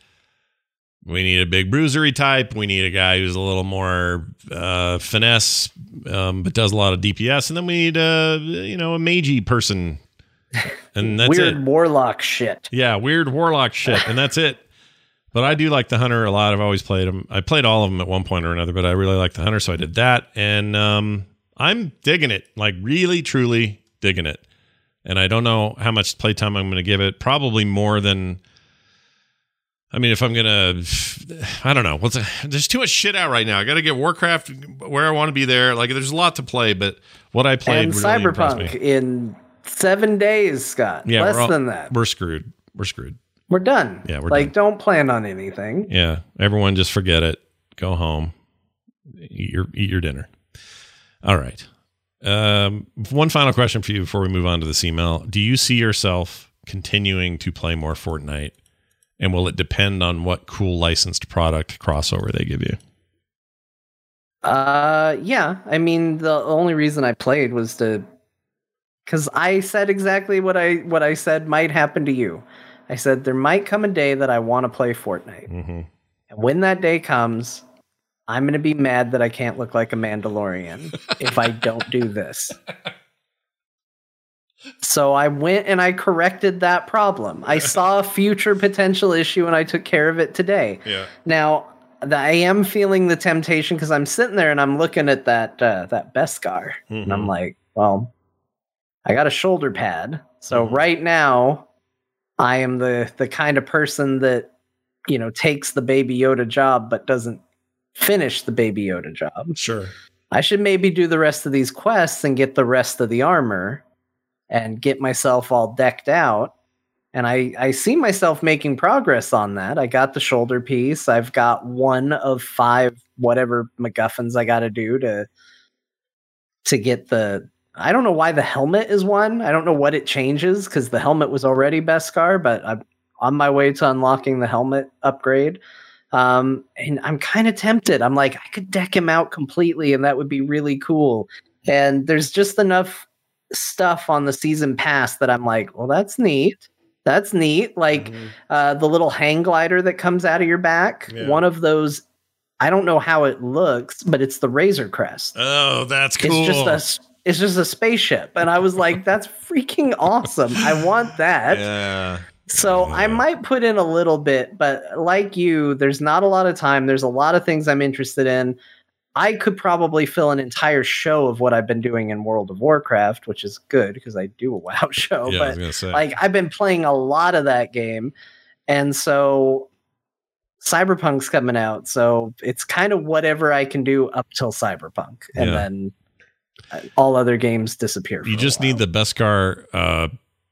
we need a big bruisery type. We need a guy who's a little more uh, finesse, um, but does a lot of D P S. And then we need a, you know, a magey person. And that's weird it. warlock shit. Yeah, weird warlock shit. And that's it. But I do like the hunter a lot. I've always played him. I played all of them at one point or another, but I really like the hunter. So I did that. And um, I'm digging it. Like really, truly digging it. And I don't know how much playtime I'm going to give it. Probably more than... I mean, if I'm going to, I don't know. What's a, there's too much shit out right now. I got to get Warcraft where I want to be there. Like, there's a lot to play, but what I played and really Cyberpunk impressed me. In seven days, Scott. Yeah, Less all, than that. We're screwed. We're screwed. We're done. Yeah, we're like, done. Don't plan on anything. Yeah, everyone just forget it. Go home. Eat your, eat your dinner. All right. Um, one final question for you before we move on to this email. Do you see yourself continuing to play more Fortnite? And will it depend on what cool licensed product crossover they give you? Uh, yeah. I mean, the only reason I played was to, because I said exactly what I what I said might happen to you. I said there might come a day that I want to play Fortnite, mm-hmm. and when that day comes, I'm going to be mad that I can't look like a Mandalorian if I don't do this. So I went and I corrected that problem. I saw a future potential issue and I took care of it today. Yeah. Now, the, I am feeling the temptation because I'm sitting there and I'm looking at that uh, that Beskar. Mm-hmm. And I'm like, well, I got a shoulder pad. So mm-hmm. right now, I am the the kind of person that, you know, takes the Baby Yoda job but doesn't finish the Baby Yoda job. Sure. I should maybe do the rest of these quests and get the rest of the armor and get myself all decked out. And I, I see myself making progress on that. I got the shoulder piece. I've got one of five whatever MacGuffins I got to do to to get the... I don't know why the helmet is one. I don't know what it changes because the helmet was already Beskar, but I'm on my way to unlocking the helmet upgrade. Um, and I'm kind of tempted. I'm like, I could deck him out completely and that would be really cool. And there's just enough stuff on the season pass that I'm like, well, that's neat. That's neat. Like mm-hmm. uh, the little hang glider that comes out of your back. Yeah. One of those, I don't know how it looks, but it's the Razor Crest. Oh, that's cool. It's just a, it's just a spaceship. And I was like, that's freaking awesome. I want that. Yeah. So yeah. I might put in a little bit, but like you, there's not a lot of time. There's a lot of things I'm interested in. I could probably fill an entire show of what I've been doing in World of Warcraft, which is good because I do a WoW show. Yeah, but I was gonna say. like I've been playing a lot of that game, and so Cyberpunk's coming out, so it's kind of whatever I can do up till Cyberpunk, and yeah. then all other games disappear. You just need the Beskar uh,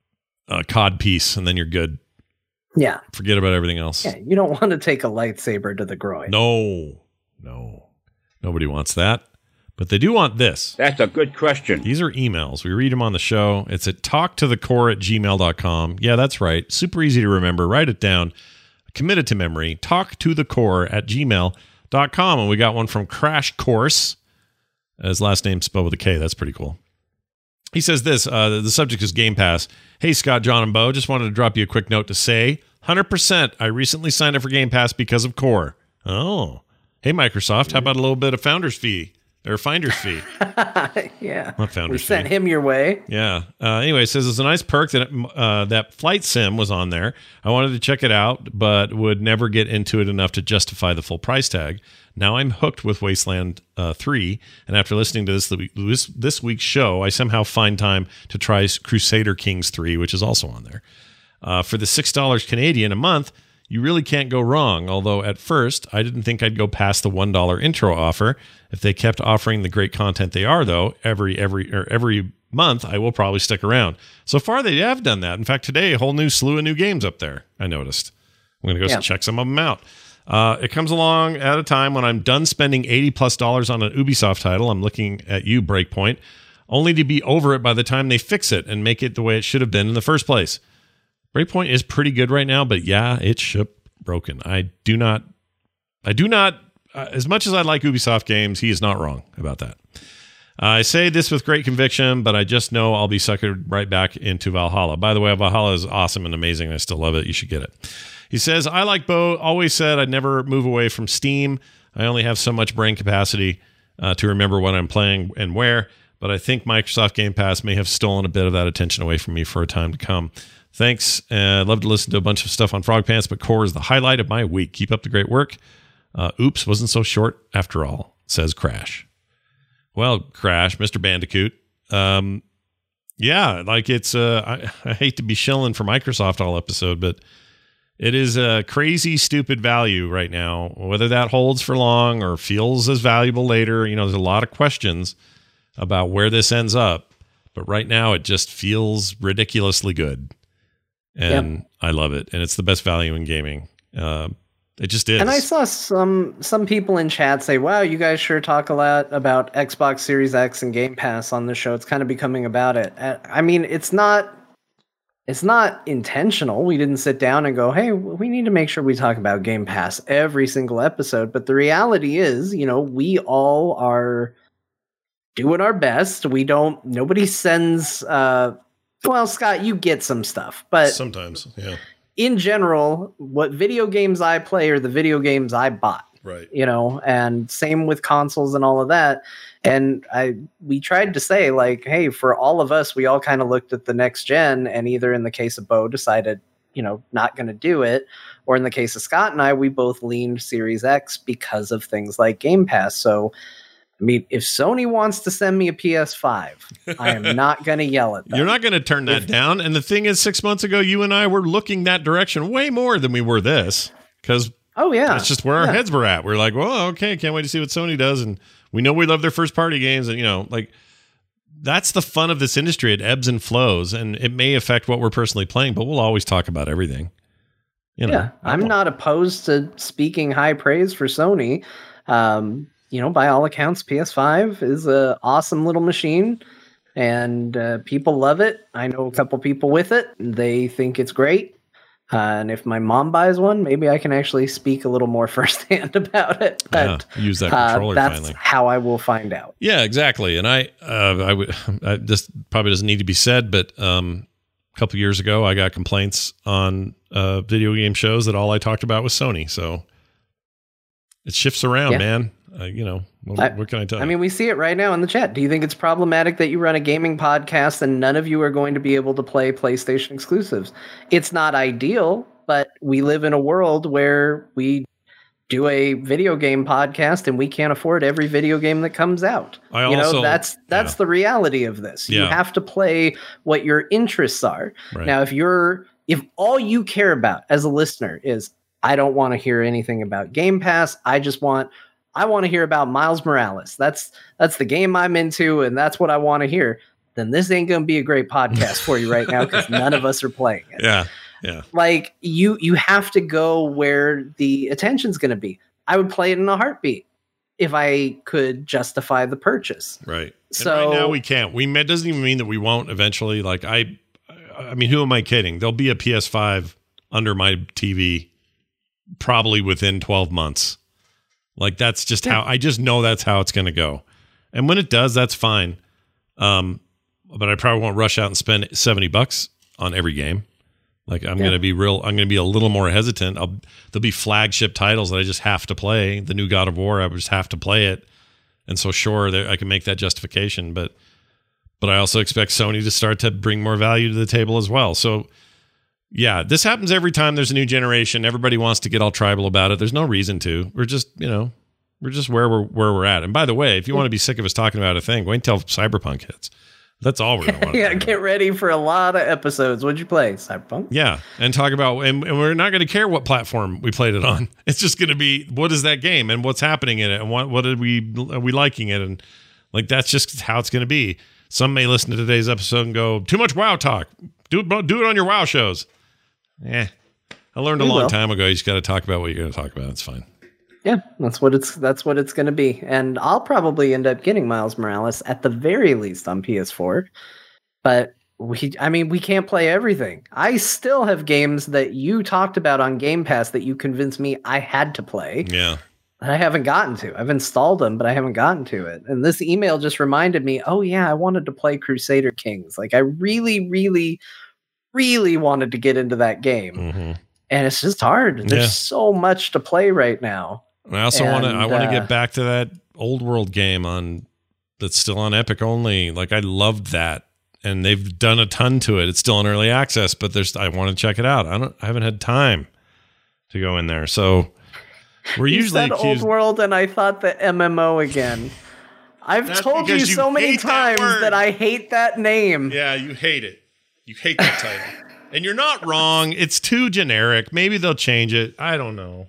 uh, cod piece, and then you're good. Yeah, forget about everything else. Yeah, you don't want to take a lightsaber to the groin. No, no. Nobody wants that, but they do want this. That's a good question. These are emails. We read them on the show. It's at talktothecore at gmail dot com. Yeah, that's right. Super easy to remember. Write it down. Commit it to memory. talktothecore at gmail dot com. And we got one from Crash Course. His last name spelled with a K. That's pretty cool. He says this. Uh, the subject is Game Pass. Hey, Scott, John, and Bo. Just wanted to drop you a quick note to say, one hundred percent I recently signed up for Game Pass because of Core. Oh. Hey, Microsoft, how about a little bit of founder's fee or finder's fee? Yeah. Not founder's we sent fee. him your way. Yeah. Uh, anyway, it says it's a nice perk that uh, that Flight Sim was on there. I wanted to check it out, but would never get into it enough to justify the full price tag. Now I'm hooked with Wasteland uh, three, and after listening to this, this this week's show, I somehow find time to try Crusader Kings three, which is also on there. Uh, for the six dollars Canadian a month, you really can't go wrong, although at first, I didn't think I'd go past the one dollar intro offer. If they kept offering the great content they are, though, every every or every month, I will probably stick around. So far, they have done that. In fact, today, a whole new slew of new games up there, I noticed. I'm going to go yeah. check some of them out. Uh, it comes along at a time when I'm done spending eighty plus dollars on an Ubisoft title. I'm looking at you, Breakpoint, only to be over it by the time they fix it and make it the way it should have been in the first place. Breakpoint is pretty good right now, but yeah, it's ship broken. I do not, I do not, uh, as much as I like Ubisoft games, he is not wrong about that. Uh, I say this with great conviction, but I just know I'll be suckered right back into Valhalla. By the way, Valhalla is awesome and amazing. I still love it. You should get it. He says, I, like Bo, always said I'd never move away from Steam. I only have so much brain capacity uh, to remember what I'm playing and where, but I think Microsoft Game Pass may have stolen a bit of that attention away from me for a time to come. Thanks. Uh, I'd love to listen to a bunch of stuff on Frog Pants, but Core is the highlight of my week. Keep up the great work. Uh, oops, wasn't so short after all, says Crash. Well, Crash, Mister Bandicoot. Um, yeah, like it's, uh, I, I hate to be shilling for Microsoft all episode, but it is a crazy, stupid value right now. Whether that holds for long or feels as valuable later, you know, there's a lot of questions about where this ends up. But right now, it just feels ridiculously good. And yep. I love it. And it's the best value in gaming. Uh, it just is. And I saw some some people in chat say, wow, you guys sure talk a lot about Xbox Series X and Game Pass on the show. It's kind of becoming about it. I mean, it's not it's not intentional. We didn't sit down and go, hey, we need to make sure we talk about Game Pass every single episode. But the reality is, you know, we all are doing our best. We don't, nobody sends, uh, well, Scott, you get some stuff, but sometimes, yeah. In general, what video games I play are the video games I bought. Right. You know, and same with consoles and all of that. And I we tried to say, like, hey, for all of us, we all kind of looked at the next gen, and either in the case of Bo decided, you know, not going to do it, or in the case of Scott and I, we both leaned Series X because of things like Game Pass. So, I mean, if Sony wants to send me a P S five, I am not going to yell at them. You're not going to turn that if, down. And the thing is, six months ago, you and I were looking that direction way more than we were this, because oh yeah, that's just where our yeah. heads were at. We're like, well, okay, can't wait to see what Sony does, and we know we love their first party games, and you know, like. That's the fun of this industry. It ebbs and flows, and it may affect what we're personally playing, but we'll always talk about everything. You know, yeah, I'm not opposed to speaking high praise for Sony. Um, you know, by all accounts, P S five is an awesome little machine, and uh, people love it. I know a couple people with it. They think it's great. Uh, and if my mom buys one, maybe I can actually speak a little more firsthand about it. But yeah, use that controller uh, that's finally. How I will find out. Yeah, exactly. And I, uh, I would. I, this probably doesn't need to be said, but um, a couple years ago, I got complaints on uh, video game shows that all I talked about was Sony. So it shifts around, yeah. man. Uh, you know, what, I, what can I tell you? I mean, we see it right now in the chat. Do you think it's problematic that you run a gaming podcast and none of you are going to be able to play PlayStation exclusives? It's not ideal, but we live in a world where we do a video game podcast and we can't afford every video game that comes out. I you also, know, that's that's yeah. the reality of this. You yeah. have to play what your interests are. Right. Now, if you're if all you care about as a listener is, I don't want to hear anything about Game Pass, I just want I want to hear about Miles Morales. That's that's the game I'm into, and that's what I want to hear. Then this ain't going to be a great podcast for you right now because none of us are playing it. Yeah, yeah. Like you, you have to go where the attention's going to be. I would play it in a heartbeat if I could justify the purchase. Right. So and right now we can't. We it doesn't even mean that we won't eventually. Like I, I mean, who am I kidding? There'll be a P S five under my T V probably within twelve months. Like that's just yeah. how I just know that's how it's going to go. And when it does, that's fine. Um, but I probably won't rush out and spend seventy bucks on every game. Like I'm yeah. going to be real, I'm going to be a little more hesitant. I'll, there'll be flagship titles that I just have to play. The new God of War, I just have to play it. And so sure, there, I can make that justification, but, but I also expect Sony to start to bring more value to the table as well. So yeah, this happens every time there's a new generation. Everybody wants to get all tribal about it. There's no reason to. We're just, you know, we're just where we're where we're at. And by the way, if you want to be sick of us talking about a thing, wait until Cyberpunk hits. That's all we're going to want. Yeah, get ready for a lot of episodes. What'd you play? Cyberpunk? Yeah, and talk about, and, and we're not going to care what platform we played it on. It's just going to be, what is that game and what's happening in it and what what did we are we liking it, and like that's just how it's going to be. Some may listen to today's episode and go, too much WoW talk. Do it, do it on your WoW shows. Yeah, I learned a we long will. time ago. You just got to talk about what you're going to talk about. It's fine. Yeah, that's what it's that's what it's going to be. And I'll probably end up getting Miles Morales at the very least on P S four. But we, I mean, we can't play everything. I still have games that you talked about on Game Pass that you convinced me I had to play. Yeah. That I haven't gotten to. I've installed them, but I haven't gotten to it. And this email just reminded me, oh yeah, I wanted to play Crusader Kings. Like I really, really, really wanted to get into that game. Mm-hmm. And it's just hard. There's yeah. so much to play right now. I also want to I want to uh, get back to that old world game on that's still on Epic only. Like I loved that, and they've done a ton to it. It's still in early access, but there's I want to check it out. I don't I haven't had time to go in there. So we're you usually said accused- old world, and I thought the M M O again. I've That's told you so you many times that, that I hate that name. Yeah, you hate it. You hate that title. And you're not wrong. It's too generic. Maybe they'll change it. I don't know.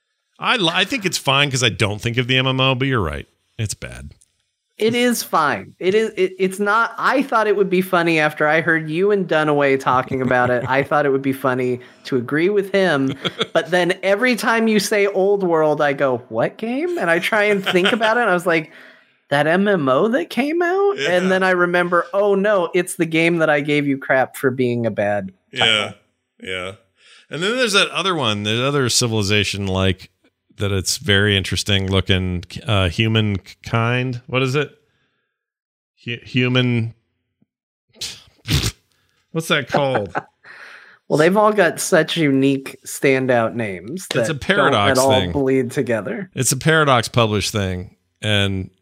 I I think it's fine because I don't think of the M M O, but you're right. It's bad. It is fine. It is. It, it's not. I thought it would be funny after I heard you and Dunaway talking about it. I thought it would be funny to agree with him. But then every time you say Old World, I go, what game? And I try and think about it. And I was like, that M M O that came out? Yeah. And then I remember, oh no, it's the game that I gave you crap for being a bad title. Yeah. Yeah. And then there's that other one, the other Civilization like that it's very interesting looking, uh, Humankind. What is it? H- human. What's that called? Well, they've all got such unique standout names. That it's a Paradox don't at thing. all bleed together. It's a Paradox published thing, and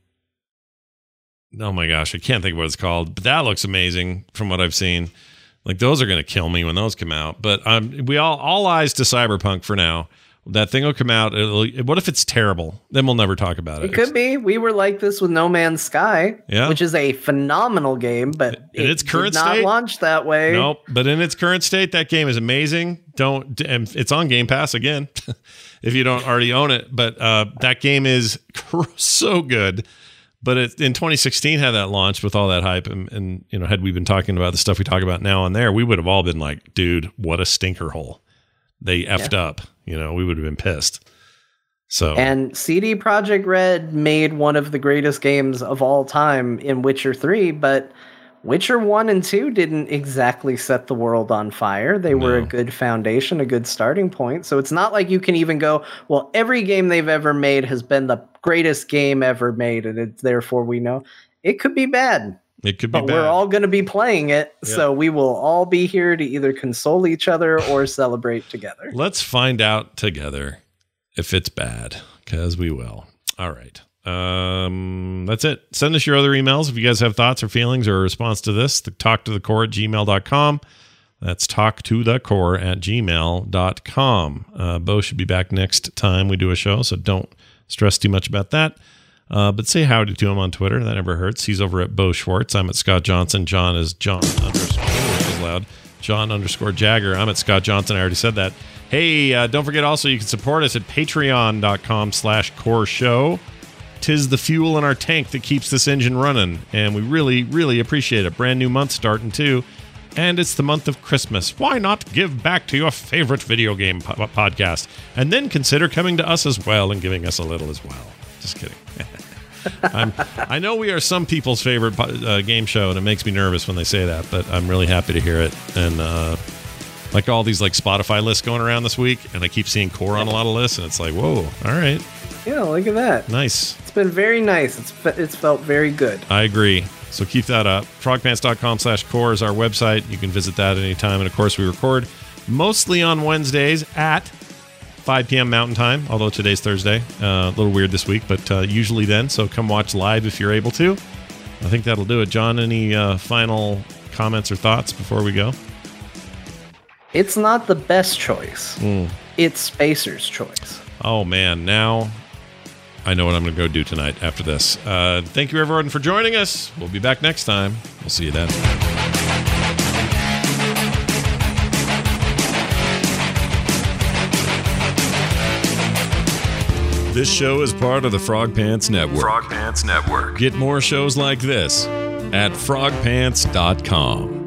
oh my gosh, I can't think of what it's called, but that looks amazing from what I've seen. Like those are going to kill me when those come out. But um, we all all eyes to Cyberpunk for now. That thing will come out. It'll, what if it's terrible? Then we'll never talk about it. It could be. We were like this with No Man's Sky, yeah. which is a phenomenal game, but in it its current did not state, launch that way. Nope. But in its current state, that game is amazing. Don't. And it's on Game Pass again, if you don't already own it. But uh, that game is so good. But it, in twenty sixteen, had that launched with all that hype, and, and you know, had we been talking about the stuff we talk about now and there, we would have all been like, "Dude, what a stinker hole! They effed yeah. up." You know, we would have been pissed. So, and C D Projekt Red made one of the greatest games of all time in Witcher three, but Witcher one and two didn't exactly set the world on fire. They no. were a good foundation, a good starting point. So it's not like you can even go, well, every game they've ever made has been the greatest game ever made, and it's therefore we know it could be bad. It could be but bad. We're all going to be playing it, yeah. so we will all be here to either console each other or celebrate together. Let's find out together if it's bad, because we will. All right. Um, that's it. Send us your other emails if you guys have thoughts or feelings or a response to this. The talk to the core at gmail dot com. That's talk to the core at gmail dot com. Uh, Bo should be back next time we do a show, so don't stress too much about that. Uh, but say howdy to him on Twitter. That never hurts. He's over at Bo Schwartz. I'm at Scott Johnson. John is John underscore, which is loud. John underscore Jagger. I'm at Scott Johnson. I already said that. Hey, uh, don't forget also you can support us at patreon dot com slash core show. Tis the fuel in our tank that keeps this engine running, and we really, really appreciate it. Brand new month starting too, and it's the month of Christmas. Why not give back to your favorite video game po- podcast, and then consider coming to us as well and giving us a little as well. Just kidding. I'm, I know we are some people's favorite uh, game show, and it makes me nervous when they say that, but I'm really happy to hear it. And uh, like all these like Spotify lists going around this week, and I keep seeing Core on a lot of lists, and it's like, whoa, all right. Yeah, look at that. Nice. It's been very nice. It's it's felt very good. I agree. So keep that up. frog pants dot com slash core is our website. You can visit that anytime. And of course, we record mostly on Wednesdays at five p.m. Mountain Time, although today's Thursday. Uh, a little weird this week, but uh, usually then. So come watch live if you're able to. I think that'll do it. John, any uh, final comments or thoughts before we go? It's not the best choice. Mm. It's Spacer's choice. Oh, man. Now I know what I'm going to go do tonight after this. Uh, thank you, everyone, for joining us. We'll be back next time. We'll see you then. This show is part of the Frog Pants Network. Frog Pants Network. Get more shows like this at frog pants dot com.